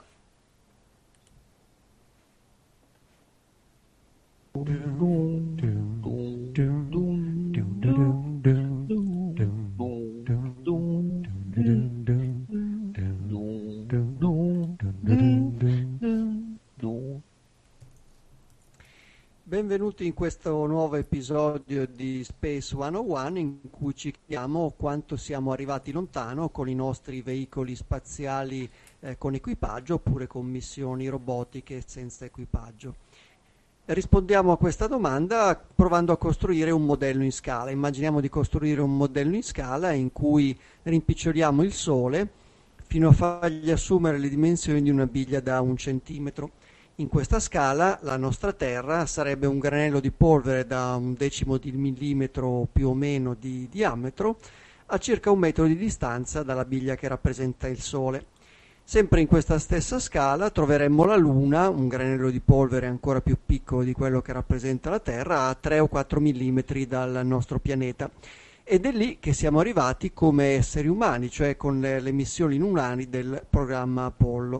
Benvenuti in questo nuovo episodio di Space centouno, in cui ci chiediamo quanto siamo arrivati lontano con i nostri veicoli spaziali eh, con equipaggio, oppure con missioni robotiche senza equipaggio. Rispondiamo a questa domanda provando a costruire un modello in scala. Immaginiamo di costruire un modello in scala in cui rimpiccioliamo il Sole fino a fargli assumere le dimensioni di una biglia da un centimetro. In questa scala la nostra Terra sarebbe un granello di polvere da un decimo di millimetro più o meno di diametro a circa un metro di distanza dalla biglia che rappresenta il Sole. Sempre in questa stessa scala troveremmo la Luna, un granello di polvere ancora più piccolo di quello che rappresenta la Terra, a tre o quattro millimetri dal nostro pianeta. Ed è lì che siamo arrivati come esseri umani, cioè con le, le missioni lunari del programma Apollo.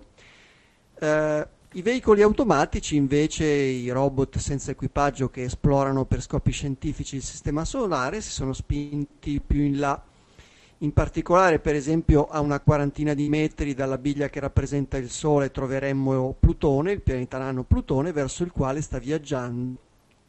Eh, I veicoli automatici, invece, i robot senza equipaggio che esplorano per scopi scientifici il sistema solare, si sono spinti più in là. In particolare, per esempio, a una quarantina di metri dalla biglia che rappresenta il Sole troveremmo Plutone, il pianeta nano Plutone, verso il quale sta viaggiando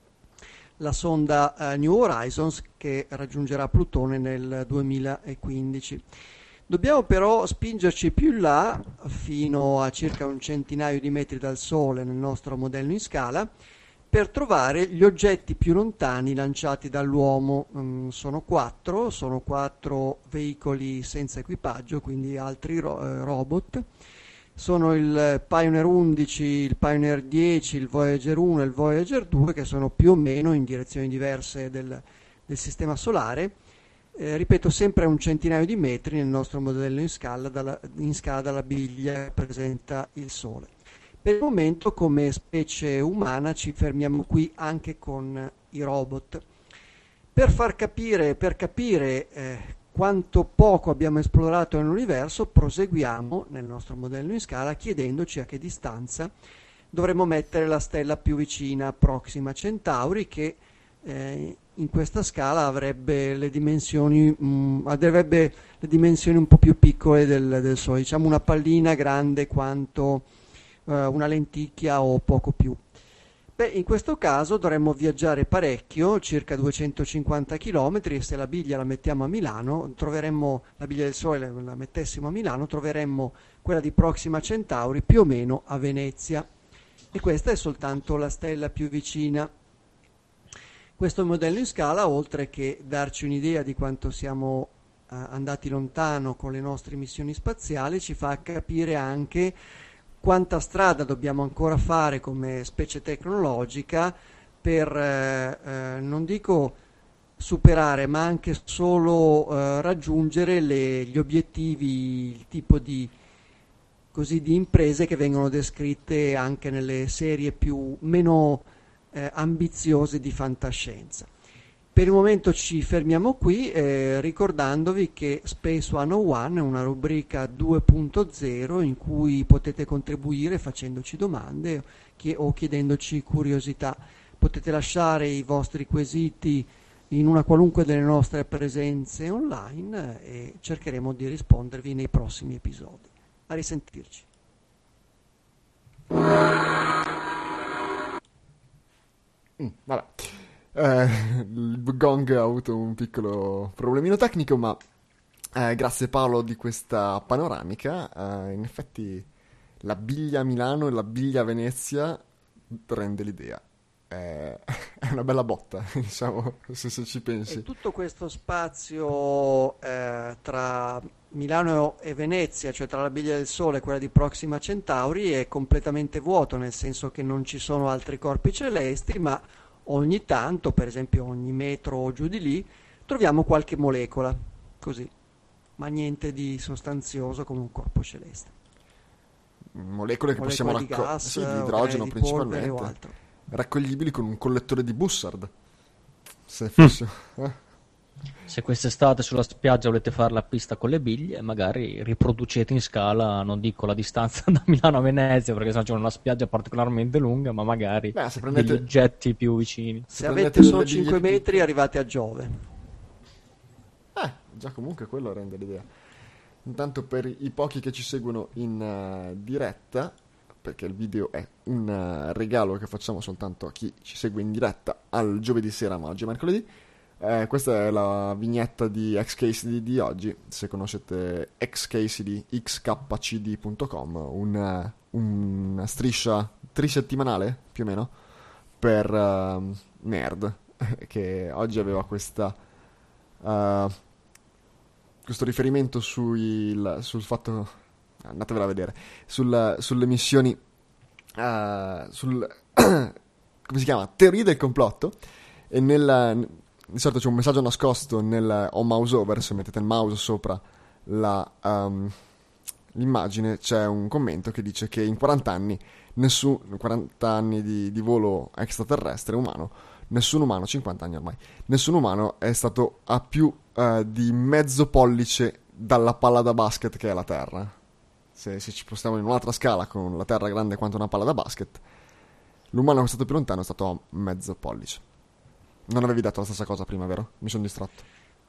la sonda uh, New Horizons, che raggiungerà Plutone nel duemilaquindici. Dobbiamo però spingerci più in là, fino a circa un centinaio di metri dal Sole nel nostro modello in scala, per trovare gli oggetti più lontani lanciati dall'uomo. Mm, sono quattro, sono quattro veicoli senza equipaggio, quindi altri ro- eh, robot. Sono il Pioneer undici, il Pioneer dieci, il Voyager uno e il Voyager due, che sono più o meno in direzioni diverse del, del sistema solare. Eh, ripeto, sempre a un centinaio di metri nel nostro modello in scala dalla, in scala dalla biglia che rappresenta il Sole. Per il momento, come specie umana, ci fermiamo qui anche con i robot. Per far capire, per capire eh, quanto poco abbiamo esplorato nell'universo, proseguiamo nel nostro modello in scala chiedendoci a che distanza dovremmo mettere la stella più vicina, Proxima Centauri, che eh, in questa scala avrebbe le dimensioni mh, avrebbe le dimensioni un po' più piccole del, del Sole, diciamo una pallina grande quanto uh, una lenticchia o poco più. Beh, in questo caso dovremmo viaggiare parecchio, circa duecentocinquanta chilometri, e se la biglia la mettiamo a Milano, troveremmo la biglia del Sole, la mettessimo a Milano, troveremmo quella di Proxima Centauri più o meno a Venezia. E questa è soltanto la stella più vicina. Questo modello in scala, oltre che darci un'idea di quanto siamo andati lontano con le nostre missioni spaziali ci fa capire anche quanta strada dobbiamo ancora fare come specie tecnologica per, eh, eh, non dico superare, ma anche solo eh, raggiungere le, gli obiettivi, il tipo di, così, di imprese che vengono descritte anche nelle serie più meno eh, ambiziose di fantascienza. Per il momento ci fermiamo qui, eh, ricordandovi che Space centouno è una rubrica due punto zero in cui potete contribuire facendoci domande che, o chiedendoci curiosità. Potete lasciare i vostri quesiti in una qualunque delle nostre presenze online e cercheremo di rispondervi nei prossimi episodi. A risentirci. Mm, vabbè. Eh, il gong ha avuto un piccolo problemino tecnico, ma eh, grazie Paolo di questa panoramica. Eh, in effetti la biglia Milano e la biglia Venezia rende l'idea. Eh, è una bella botta, diciamo, se, se ci pensi. E tutto questo spazio eh, tra Milano e Venezia, cioè tra la Biglia del Sole e quella di Proxima Centauri, è completamente vuoto, nel senso che non ci sono altri corpi celesti, ma ogni tanto, per esempio ogni metro o giù di lì, troviamo qualche molecola, così, ma niente di sostanzioso come un corpo celeste. Molecole che Molecole possiamo di raccogliere, gas, sì, di o idrogeno di polvere o principalmente, altro. raccoglibili con un collettore di Bussard. Se fosse... eh? Se quest'estate sulla spiaggia volete fare la pista con le biglie, magari riproducete in scala, non dico la distanza da Milano a Venezia, perché sennò c'è una spiaggia particolarmente lunga, ma magari Beh, se prendete- degli oggetti più vicini. Se, Se avete prendete solo delle cinque biglie- metri arrivate a Giove. Eh, già comunque quello rende l'idea. Intanto per i pochi che ci seguono in eh, diretta, perché il video è un eh, regalo che facciamo soltanto a chi ci segue in diretta al giovedì sera, ma oggi è mercoledì. Eh, questa è la vignetta di X K C D di oggi. Se conoscete X K C D, x k c d punto com, un, eh, una striscia trisettimanale più o meno per eh, nerd, che oggi aveva questa eh, questo riferimento sui, il- sul fatto, andatevela a vedere, sul- sulle missioni, eh, sul, come si chiama? Teorie del complotto, e nel, di solito c'è un messaggio nascosto nel on mouse over, se mettete il mouse sopra la, um, l'immagine, c'è un commento che dice che in quaranta anni, nessun, quaranta anni di, di volo extraterrestre umano, nessun umano, cinquanta anni ormai, nessun umano è stato a più eh, di mezzo pollice dalla palla da basket che è la Terra. Se, se ci spostiamo in un'altra scala con la Terra grande quanto una palla da basket, l'umano che è stato più lontano è stato a mezzo pollice. Non avevi detto la stessa cosa prima, vero? Mi sono distratto.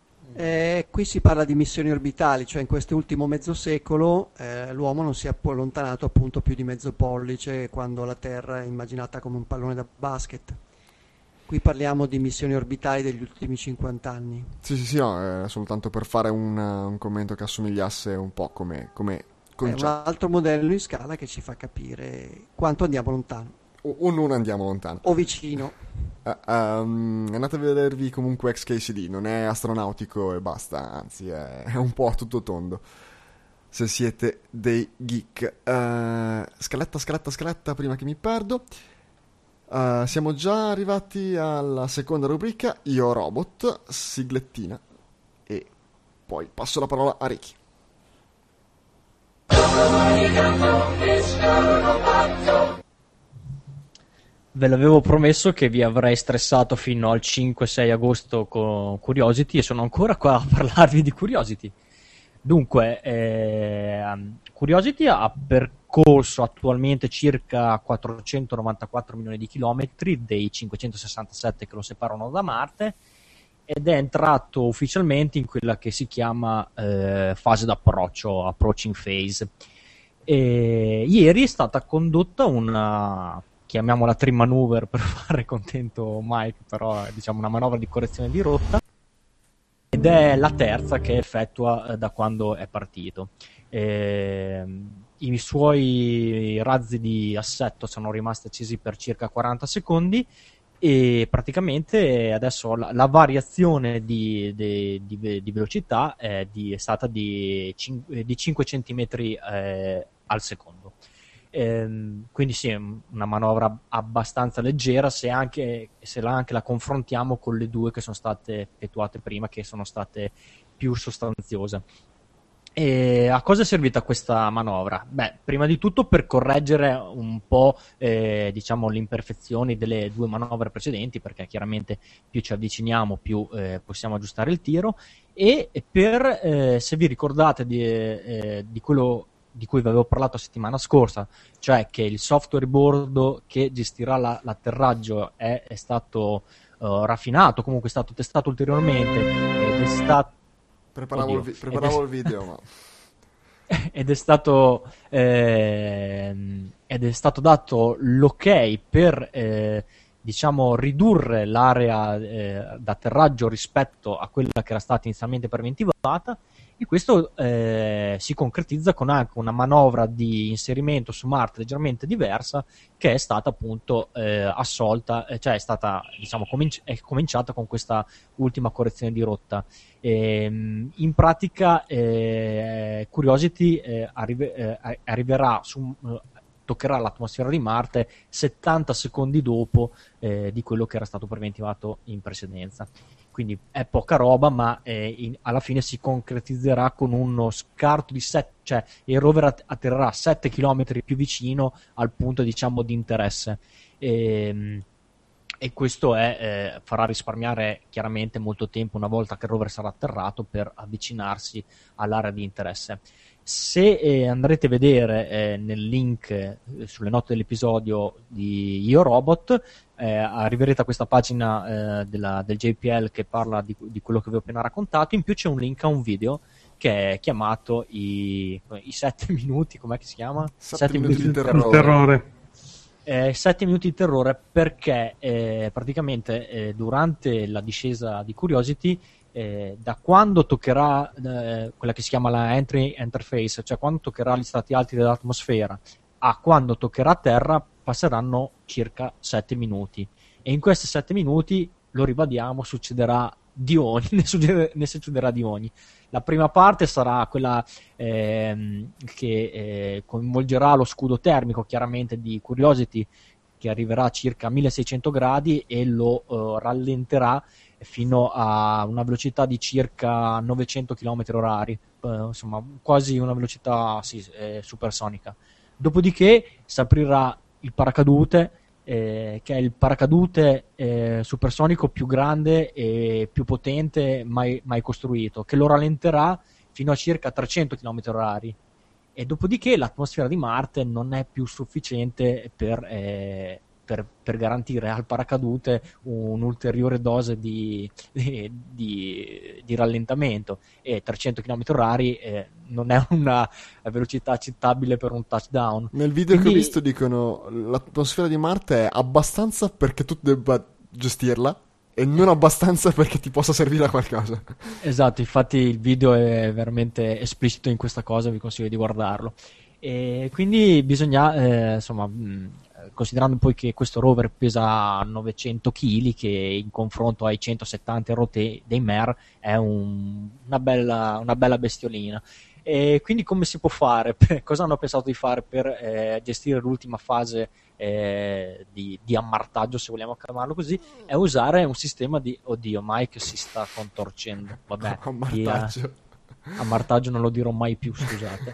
Eh, qui si parla di missioni orbitali, cioè in questo ultimo mezzo secolo eh, l'uomo non si è poi allontanato appunto più di mezzo pollice quando la Terra è immaginata come un pallone da basket. Qui parliamo di missioni orbitali degli ultimi cinquanta anni. Sì, sì, sì, no, è soltanto per fare un, un commento che assomigliasse un po' come, come È un concetto. altro modello in scala che ci fa capire quanto andiamo lontano O, o non andiamo lontano. o vicino. Uh, um, andate a vedervi comunque X K C D, non è astronautico e basta, anzi è, è un po' a tutto tondo, se siete dei geek. Uh, scaletta, scaletta, scaletta, prima che mi perdo. Uh, siamo già arrivati alla seconda rubrica, Io Robot, siglettina, e poi passo la parola a Ricky. Ve l'avevo promesso che vi avrei stressato fino al cinque sei agosto con Curiosity e sono ancora qua a parlarvi di Curiosity. Dunque, eh, Curiosity ha percorso attualmente circa quattrocentonovantaquattro milioni di chilometri dei cinquecentosessantasette che lo separano da Marte ed è entrato ufficialmente in quella che si chiama eh, fase d'approccio, approaching phase. E ieri è stata condotta una, chiamiamola trim maneuver per fare contento Mike, però è diciamo una manovra di correzione di rotta, ed è la terza che effettua eh, da quando è partito. E, i suoi razzi di assetto sono rimasti accesi per circa quaranta secondi e praticamente adesso la, la variazione di, di, di, di velocità è, di, è stata di, di cinque centimetri eh, al secondo. Ehm, quindi sì, è una manovra abbastanza leggera se, anche, se la, anche la confrontiamo con le due che sono state effettuate prima, che sono state più sostanziose. E a cosa è servita questa manovra? Beh, prima di tutto per correggere un po' eh, diciamo le imperfezioni delle due manovre precedenti, perché chiaramente più ci avviciniamo più eh, possiamo aggiustare il tiro, e per, eh, se vi ricordate di, eh, di quello di cui vi avevo parlato la settimana scorsa, cioè che il software bordo che gestirà la, l'atterraggio è, è stato uh, raffinato, comunque è stato testato ulteriormente ed è stato Preparavo, Oddio. il, vi- preparavo Ed è... il video, ma... ed è stato eh, ed è stato dato l'ok per eh, diciamo ridurre l'area eh, d'atterraggio rispetto a quella che era stata inizialmente preventivata, e questo eh, si concretizza con anche una manovra di inserimento su Marte leggermente diversa, che è stata appunto eh, assolta, eh, cioè è stata diciamo cominci- è cominciata con questa ultima correzione di rotta. E, in pratica eh, Curiosity eh, arrive, eh, arriverà su, eh, toccherà l'atmosfera di Marte settanta secondi dopo eh, di quello che era stato preventivato in precedenza. Quindi è poca roba, ma eh, in, alla fine si concretizzerà con uno scarto di sette, cioè il rover atterrerà sette chilometri più vicino al punto diciamo di interesse. E, e questo è, eh, farà risparmiare chiaramente molto tempo una volta che il rover sarà atterrato per avvicinarsi all'area di interesse. Se eh, andrete a vedere eh, nel link eh, sulle note dell'episodio di Io Robot, eh, arriverete a questa pagina eh, della, del J P L che parla di, di quello che vi ho appena raccontato. In più c'è un link a un video che è chiamato i, i sette minuti, com'è che si chiama? sette minuti di terrore. Il terrore. Eh, sette minuti di terrore perché eh, praticamente eh, durante la discesa di Curiosity, eh, da quando toccherà eh, quella che si chiama la entry interface, cioè quando toccherà gli strati alti dell'atmosfera, a quando toccherà terra passeranno circa sette minuti, e in questi sette minuti, lo ribadiamo, succederà di ogni, ne, succederà, ne succederà di ogni. La prima parte sarà quella ehm, che eh, coinvolgerà lo scudo termico chiaramente di Curiosity, che arriverà a circa milleseicento gradi e lo eh, rallenterà fino a una velocità di circa novecento chilometri orari, eh, insomma quasi una velocità sì, eh, supersonica. Dopodiché si aprirà il paracadute, eh, che è il paracadute eh, supersonico più grande e più potente mai, mai costruito, che lo rallenterà fino a circa trecento chilometri orari, e dopodiché l'atmosfera di Marte non è più sufficiente per, eh, per, per garantire al paracadute un'ulteriore dose di, di, di, di rallentamento, e trecento chilometri orari eh, non è una velocità accettabile per un touchdown. Nel video Quindi... che ho visto dicono l'atmosfera di Marte è abbastanza perché tu debba gestirla e non abbastanza perché ti possa servire a qualcosa. Esatto, infatti il video è veramente esplicito in questa cosa, vi consiglio di guardarlo. E quindi bisogna, eh, insomma, mh, considerando poi che questo rover pesa novecento chili, che in confronto ai centosettanta rotte dei M E R è un, una, bella, una bella bestiolina. E quindi come si può fare? Cosa hanno pensato di fare per eh, gestire l'ultima fase eh, di, di ammartaggio, se vogliamo chiamarlo così? È usare un sistema di... Oddio, Mike si sta contorcendo. Vabbè, Ammartaggio. Di, uh, ammartaggio non lo dirò mai più, scusate.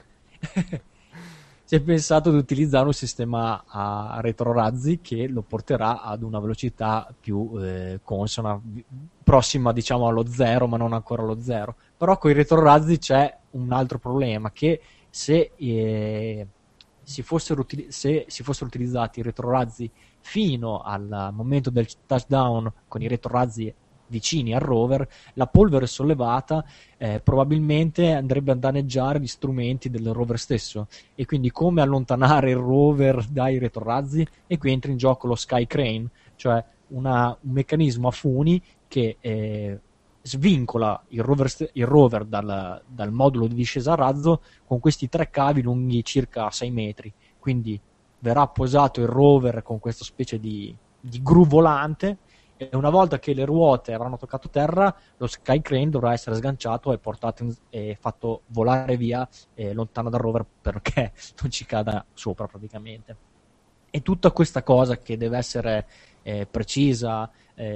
Si è pensato di utilizzare un sistema a retrorazzi che lo porterà ad una velocità più eh, consona, prossima diciamo allo zero, ma non ancora allo zero. Però con i retrorazzi c'è un altro problema, che se, eh, si, fossero util- se si fossero utilizzati i retrorazzi fino al momento del touchdown con i retrorazzi vicini al rover, la polvere sollevata eh, probabilmente andrebbe a danneggiare gli strumenti del rover stesso, e quindi come allontanare il rover dai retrorazzi? E qui entra in gioco lo Sky Crane, cioè una, un meccanismo a funi che eh, svincola il rover, st- il rover dal, dal modulo di discesa a razzo con questi tre cavi lunghi circa sei metri. Quindi verrà posato il rover con questa specie di di gru volante, e una volta che le ruote avranno toccato terra, lo Sky Crane dovrà essere sganciato e portato in, e fatto volare via eh, lontano dal rover, perché non ci cada sopra praticamente. E tutta questa cosa che deve essere eh, precisa,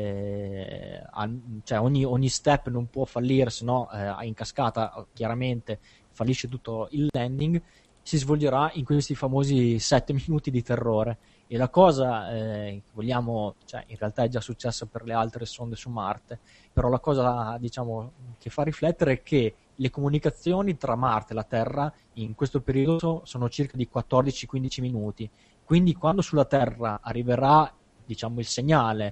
eh, a, cioè ogni, ogni step non può fallire, se no eh, in cascata chiaramente fallisce tutto il landing, si svolgerà in questi famosi sette minuti di terrore. E la cosa eh, che vogliamo, cioè in realtà è già successa per le altre sonde su Marte, però la cosa, diciamo, che fa riflettere è che le comunicazioni tra Marte e la Terra in questo periodo sono circa di quattordici quindici minuti. Quindi quando sulla Terra arriverà, diciamo, il segnale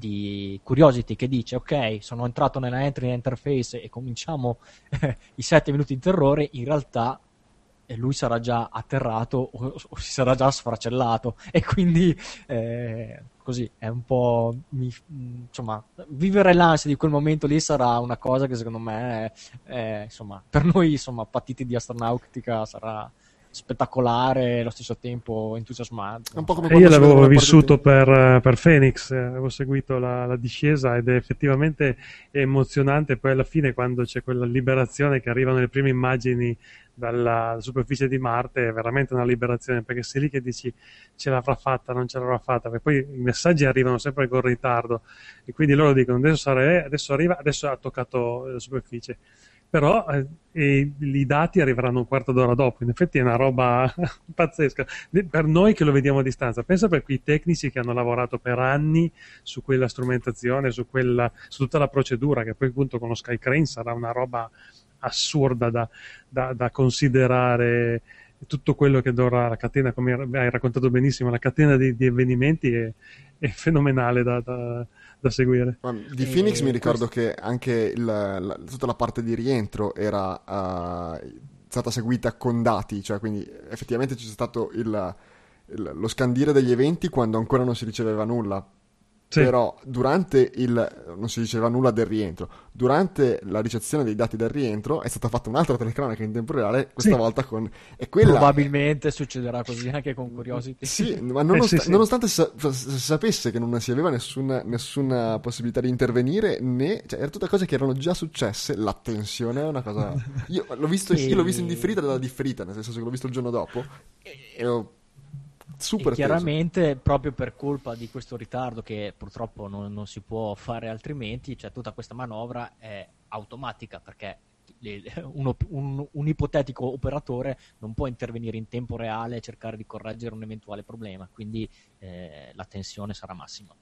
di Curiosity che dice ok, sono entrato nella entry interface e cominciamo eh, i sette minuti di terrore, in realtà e lui sarà già atterrato o, o si sarà già sfracellato, e quindi eh, così è un po' mi, insomma, vivere l'ansia di quel momento lì sarà una cosa che secondo me è, è, insomma, per noi insomma patiti di astronautica sarà spettacolare e allo stesso tempo entusiasmante. Un po' come io l'avevo la vissuto per, per Phoenix, avevo seguito la, la discesa ed è effettivamente emozionante. Poi alla fine, quando c'è quella liberazione che arrivano le prime immagini dalla superficie di Marte, è veramente una liberazione, perché sei lì che dici ce l'avrà fatta, non ce l'avrà fatta, perché poi i messaggi arrivano sempre con ritardo e quindi loro dicono adesso, sarà, adesso arriva, adesso ha toccato la superficie, però eh, e i dati arriveranno un quarto d'ora dopo. In effetti è una roba pazzesca per noi che lo vediamo a distanza. Pensa per quei tecnici che hanno lavorato per anni su quella strumentazione, su, quella, su tutta la procedura, che poi appunto con lo Sky Crane sarà una roba assurda da, da, da considerare. Tutto quello che dovrà la catena, come hai raccontato benissimo, la catena di, di avvenimenti è, è fenomenale da, da, da seguire. Di Phoenix mi ricordo questo... che anche il, la, tutta la parte di rientro era uh, stata seguita con dati, cioè quindi effettivamente c'è stato il, il, lo scandire degli eventi quando ancora non si riceveva nulla. Sì. Però durante il non si diceva nulla del rientro, durante la ricezione dei dati del rientro è stata fatta un'altra telecronaca in tempo reale, questa sì. volta con e quella... probabilmente succederà così anche con Curiosity. Sì, ma nonost- eh sì, sì. nonostante sa- si sapesse che non si aveva nessuna, nessuna possibilità di intervenire, né, cioè, erano tutte cose che erano già successe. La tensione è una cosa. Io l'ho visto, e... io l'ho visto in differita dalla differita, nel senso che l'ho visto il giorno dopo e, e ho super e chiaramente teso. Proprio per colpa di questo ritardo, che purtroppo non, non si può fare altrimenti, cioè tutta questa manovra è automatica, perché le, uno, un, un ipotetico operatore non può intervenire in tempo reale e cercare di correggere un eventuale problema, quindi eh, la tensione sarà massima.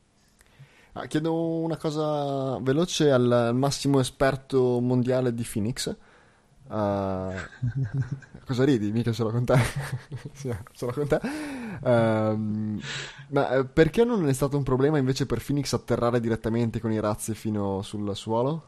Ah, chiedo una cosa veloce al massimo esperto mondiale di Phoenix. Uh, cosa ridi? Mica ce l'ho con te. Sì, ce l'ho con te. Uh, ma perché non è stato un problema invece per Phoenix atterrare direttamente con i razzi fino sul suolo?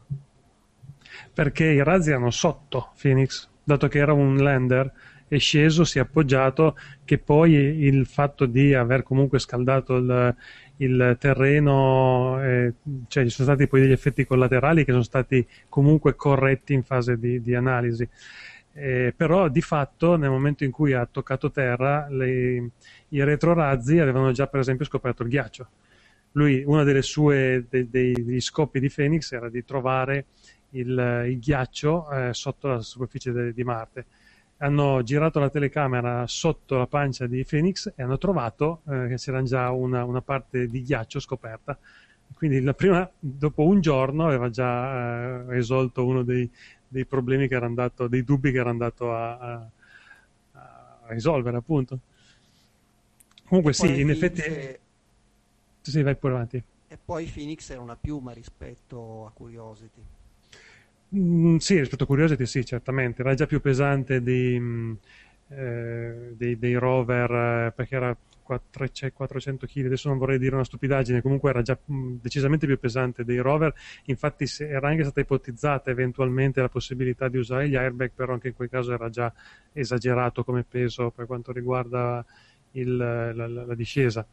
Perché i razzi erano sotto Phoenix, dato che era un lander, è sceso, si è appoggiato, che poi il fatto di aver comunque scaldato il, il terreno, eh, cioè ci sono stati poi degli effetti collaterali che sono stati comunque corretti in fase di, di analisi. Eh, però di fatto nel momento in cui ha toccato terra le, i retrorazzi avevano già per esempio scoperto il ghiaccio. Lui, uno delle sue de, dei, degli scopi di Phoenix era di trovare il, il ghiaccio eh, sotto la superficie de, di Marte. Hanno girato la telecamera sotto la pancia di Phoenix e hanno trovato eh, che c'era già una, una parte di ghiaccio scoperta. Quindi la prima, dopo un giorno aveva già eh, risolto uno dei, dei problemi che era andato, dei dubbi che era andato a, a, a risolvere, appunto. Comunque sì, in Phoenix effetti è... sì, vai pure avanti. E poi Phoenix era una piuma rispetto a Curiosity. Mm, sì, rispetto a Curiosity sì, certamente. Era già più pesante di, mm, eh, dei, dei rover, eh, perché era quattrocento chili, adesso non vorrei dire una stupidaggine, comunque era già mh, decisamente più pesante dei rover. Infatti se era anche stata ipotizzata eventualmente la possibilità di usare gli airbag, però anche in quel caso era già esagerato come peso per quanto riguarda il, la, la, la discesa.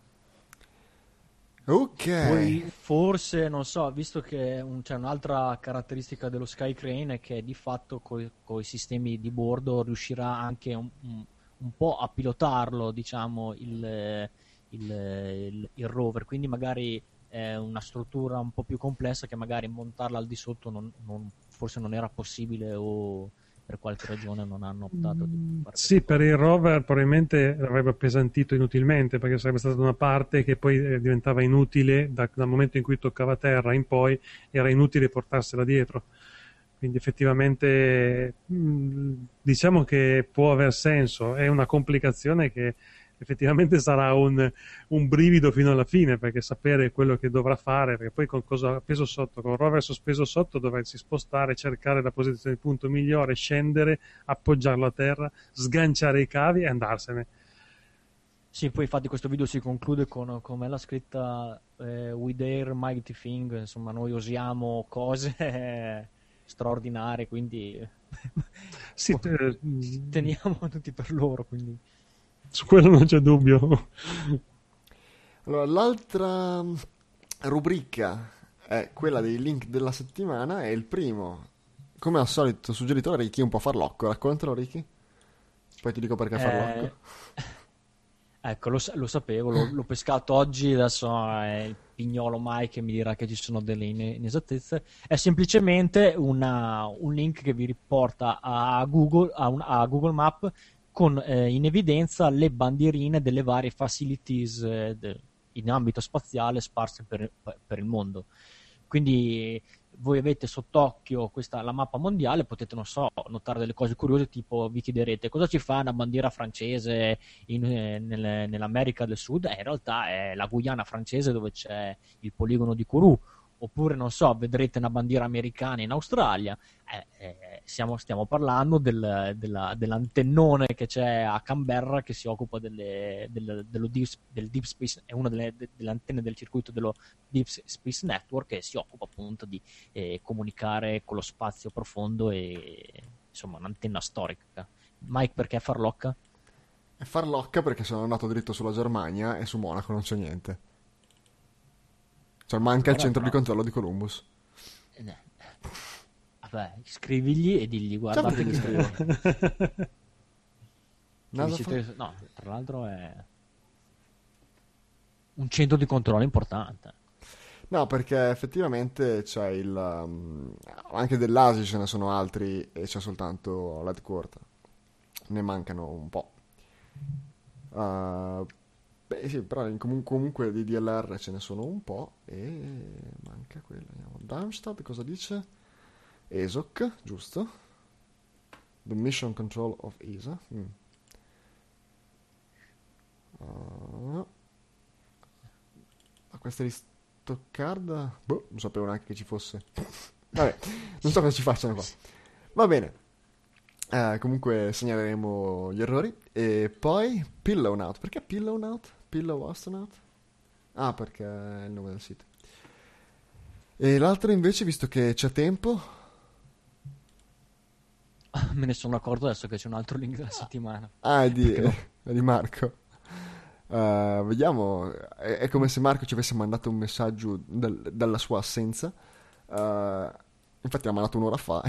Ok. Poi forse, non so, visto che un, c'è un'altra caratteristica dello Sky Crane è che di fatto con i sistemi di bordo riuscirà anche un, un, un po' a pilotarlo, diciamo, il, il, il, il rover, quindi magari è una struttura un po' più complessa che magari montarla al di sotto non, non, forse non era possibile, o per qualche ragione non hanno optato di fare Sì, questa per cosa. il rover probabilmente avrebbe appesantito inutilmente, perché sarebbe stata una parte che poi eh, diventava inutile da- dal momento in cui toccava terra in poi, era inutile portarsela dietro. Quindi effettivamente mh, diciamo che può aver senso, è una complicazione che effettivamente sarà un, un brivido fino alla fine, perché sapere quello che dovrà fare, perché poi con cosa appeso sotto, con il rover sospeso sotto dovresti spostare, cercare la posizione di punto migliore, scendere, appoggiarlo a terra, sganciare i cavi e andarsene. Sì, poi infatti questo video si conclude con come la scritta eh, We dare mighty thing, insomma noi osiamo cose eh, straordinarie, quindi Sì, eh, ci teniamo tutti per loro, quindi su quello non c'è dubbio. Allora, l'altra rubrica è quella dei link della settimana, e il primo, come al solito, suggerito da Ricky, un po' farlocco. Raccontalo, Ricky. Poi ti dico perché farlocco. Eh, ecco, lo, sa- lo sapevo, l'ho, l'ho pescato oggi, adesso è il pignolo Mike che mi dirà che ci sono delle ine- inesattezze. È semplicemente una- un link che vi riporta a Google, a, un- a Google Map con eh, in evidenza le bandierine delle varie facilities eh, de- in ambito spaziale sparse per, per il mondo. Quindi voi avete sott'occhio questa, la mappa mondiale, potete, non so, notare delle cose curiose, tipo vi chiederete cosa ci fa una bandiera francese in, eh, nel- nell'America del Sud. Eh, in realtà è la Guyana francese dove c'è il poligono di Kourou. Oppure, non so, vedrete una bandiera americana in Australia. Eh, eh, siamo- stiamo parlando del- della- dell'antennone che c'è a Canberra, che si occupa delle- del, dello deep, del Deep Space, è una delle, de- delle antenne del circuito dello Deep Space Network, che si occupa appunto di eh, comunicare con lo spazio profondo, e insomma un'antenna storica. Mike, perché farlocca? E farlocca perché sono andato dritto sulla Germania e su Monaco non c'è niente. Cioè, manca il Allora, centro di però, controllo di Columbus. eh, vabbè, scrivigli e digli guarda Certo che gli scrivo. che Nasa vi fa- siete- no, tra l'altro è un centro di controllo importante. No, perché effettivamente c'è il... um, anche dell'Asia ce ne sono altri e c'è soltanto l'headquarter. Ne mancano un po'. Uh, beh sì, però in comu- comunque di D L R ce ne sono un po' e manca quello. Andiamo. Darmstadt cosa dice? E S O C, giusto? The Mission Control of E S A. Mm. Uh, a questa di Stoccarda, boh, non sapevo neanche che ci fosse. Vabbè, non so cosa ci facciano qua. Va bene. Eh, comunque segnaleremo gli errori. E poi Pillow Perché Pillow Pillow Astronaut? Ah, perché è il nome del sito. E l'altro invece, visto che c'è tempo, Me ne sono accorto adesso che c'è un altro link della settimana. ah, è di, Perché no? è di Marco. Eh, vediamo, è, è come se Marco ci avesse mandato un messaggio dal- dalla sua assenza. Eh, infatti l'ha mandato un'ora fa.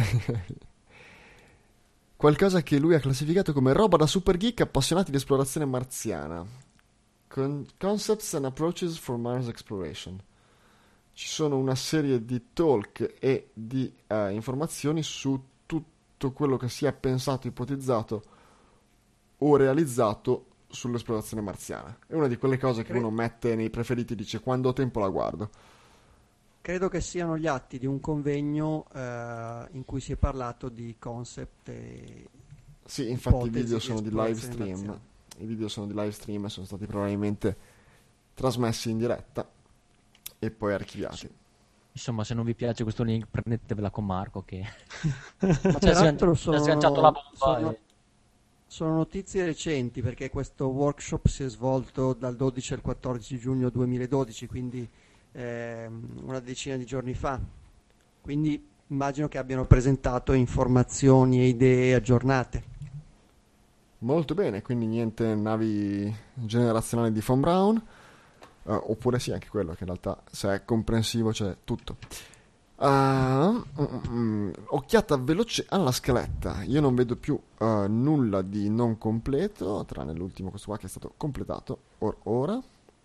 Qualcosa che lui ha classificato come roba da super geek appassionati di esplorazione marziana. Con Concepts and Approaches for Mars Exploration. Ci sono una serie di talk e di eh, informazioni su tutto quello che si è pensato, ipotizzato o realizzato sull'esplorazione marziana. È una di quelle cose che Cre- uno mette nei preferiti e dice quando ho tempo la guardo. Credo che siano gli atti di un convegno eh, in cui si è parlato di concept e Sì, infatti i ipotesi video di sono di live esplorazione stream. marziana. I video sono di live stream e sono stati probabilmente trasmessi in diretta e poi archiviati. Insomma, se non vi piace questo link, prendetevela con Marco che Ma ci ha peraltro ci ha sganciato la sono, bomba. sono, e- sono notizie recenti perché questo workshop si è svolto dal dodici al quattordici giugno duemiladodici, quindi ehm, una decina di giorni fa. Quindi immagino che abbiano presentato informazioni e idee aggiornate. Molto bene, quindi niente navi generazionali di Von Braun. Eh, oppure sì, anche quello, che in realtà se è comprensivo c'è tutto. Ah, mm, mm, occhiata veloce alla scaletta. Io non vedo più eh, nulla di non completo, tranne l'ultimo, questo qua che è stato completato or ora.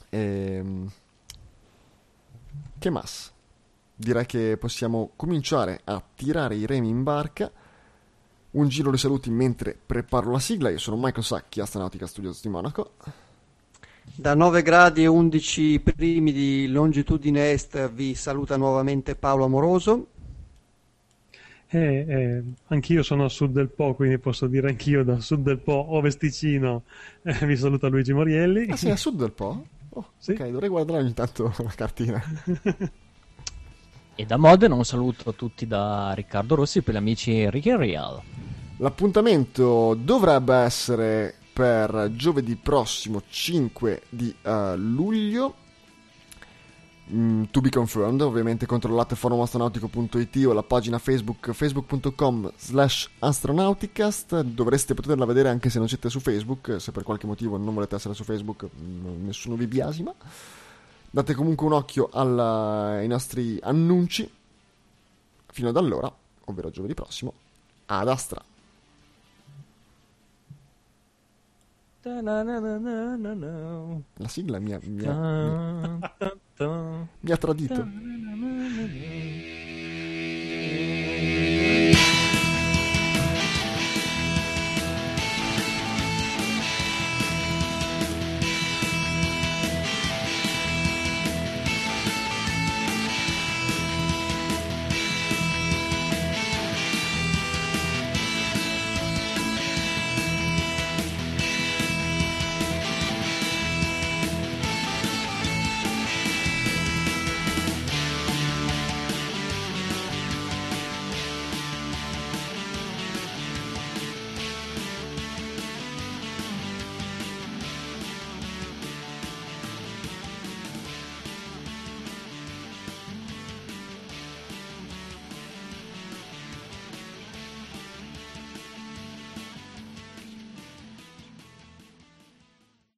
Ehm, che mas? Direi che possiamo cominciare a tirare i remi in barca. Un giro di saluti mentre preparo la sigla. Io sono Michael Sacchi, Astronautica Studios di Monaco. Da nove gradi e undici primi di longitudine est vi saluta nuovamente Paolo Amoroso. Eh, eh, anch'io sono a sud del Po, quindi posso dire anch'io da sud del Po, Ovest Ticino, eh, vi saluta Luigi Morielli. Ah, sei a sud del Po? Oh, Sì. ok, dovrei guardare ogni tanto la cartina. E da Modena un saluto a tutti da Riccardo Rossi per gli amici Ricky Real. L'appuntamento dovrebbe essere per giovedì prossimo cinque di uh, luglio. Mm, to be confirmed. Ovviamente controllate forumastronautico punto it o la pagina Facebook facebook punto com slash astronauticast. Dovreste poterla vedere anche se non siete su Facebook. Se per qualche motivo non volete essere su Facebook, nessuno vi biasima. Date comunque un occhio alla, ai nostri annunci. Fino ad allora, ovvero giovedì prossimo, ad Astra. La sigla mi ha, mi ha, mi ha, mi ha tradito.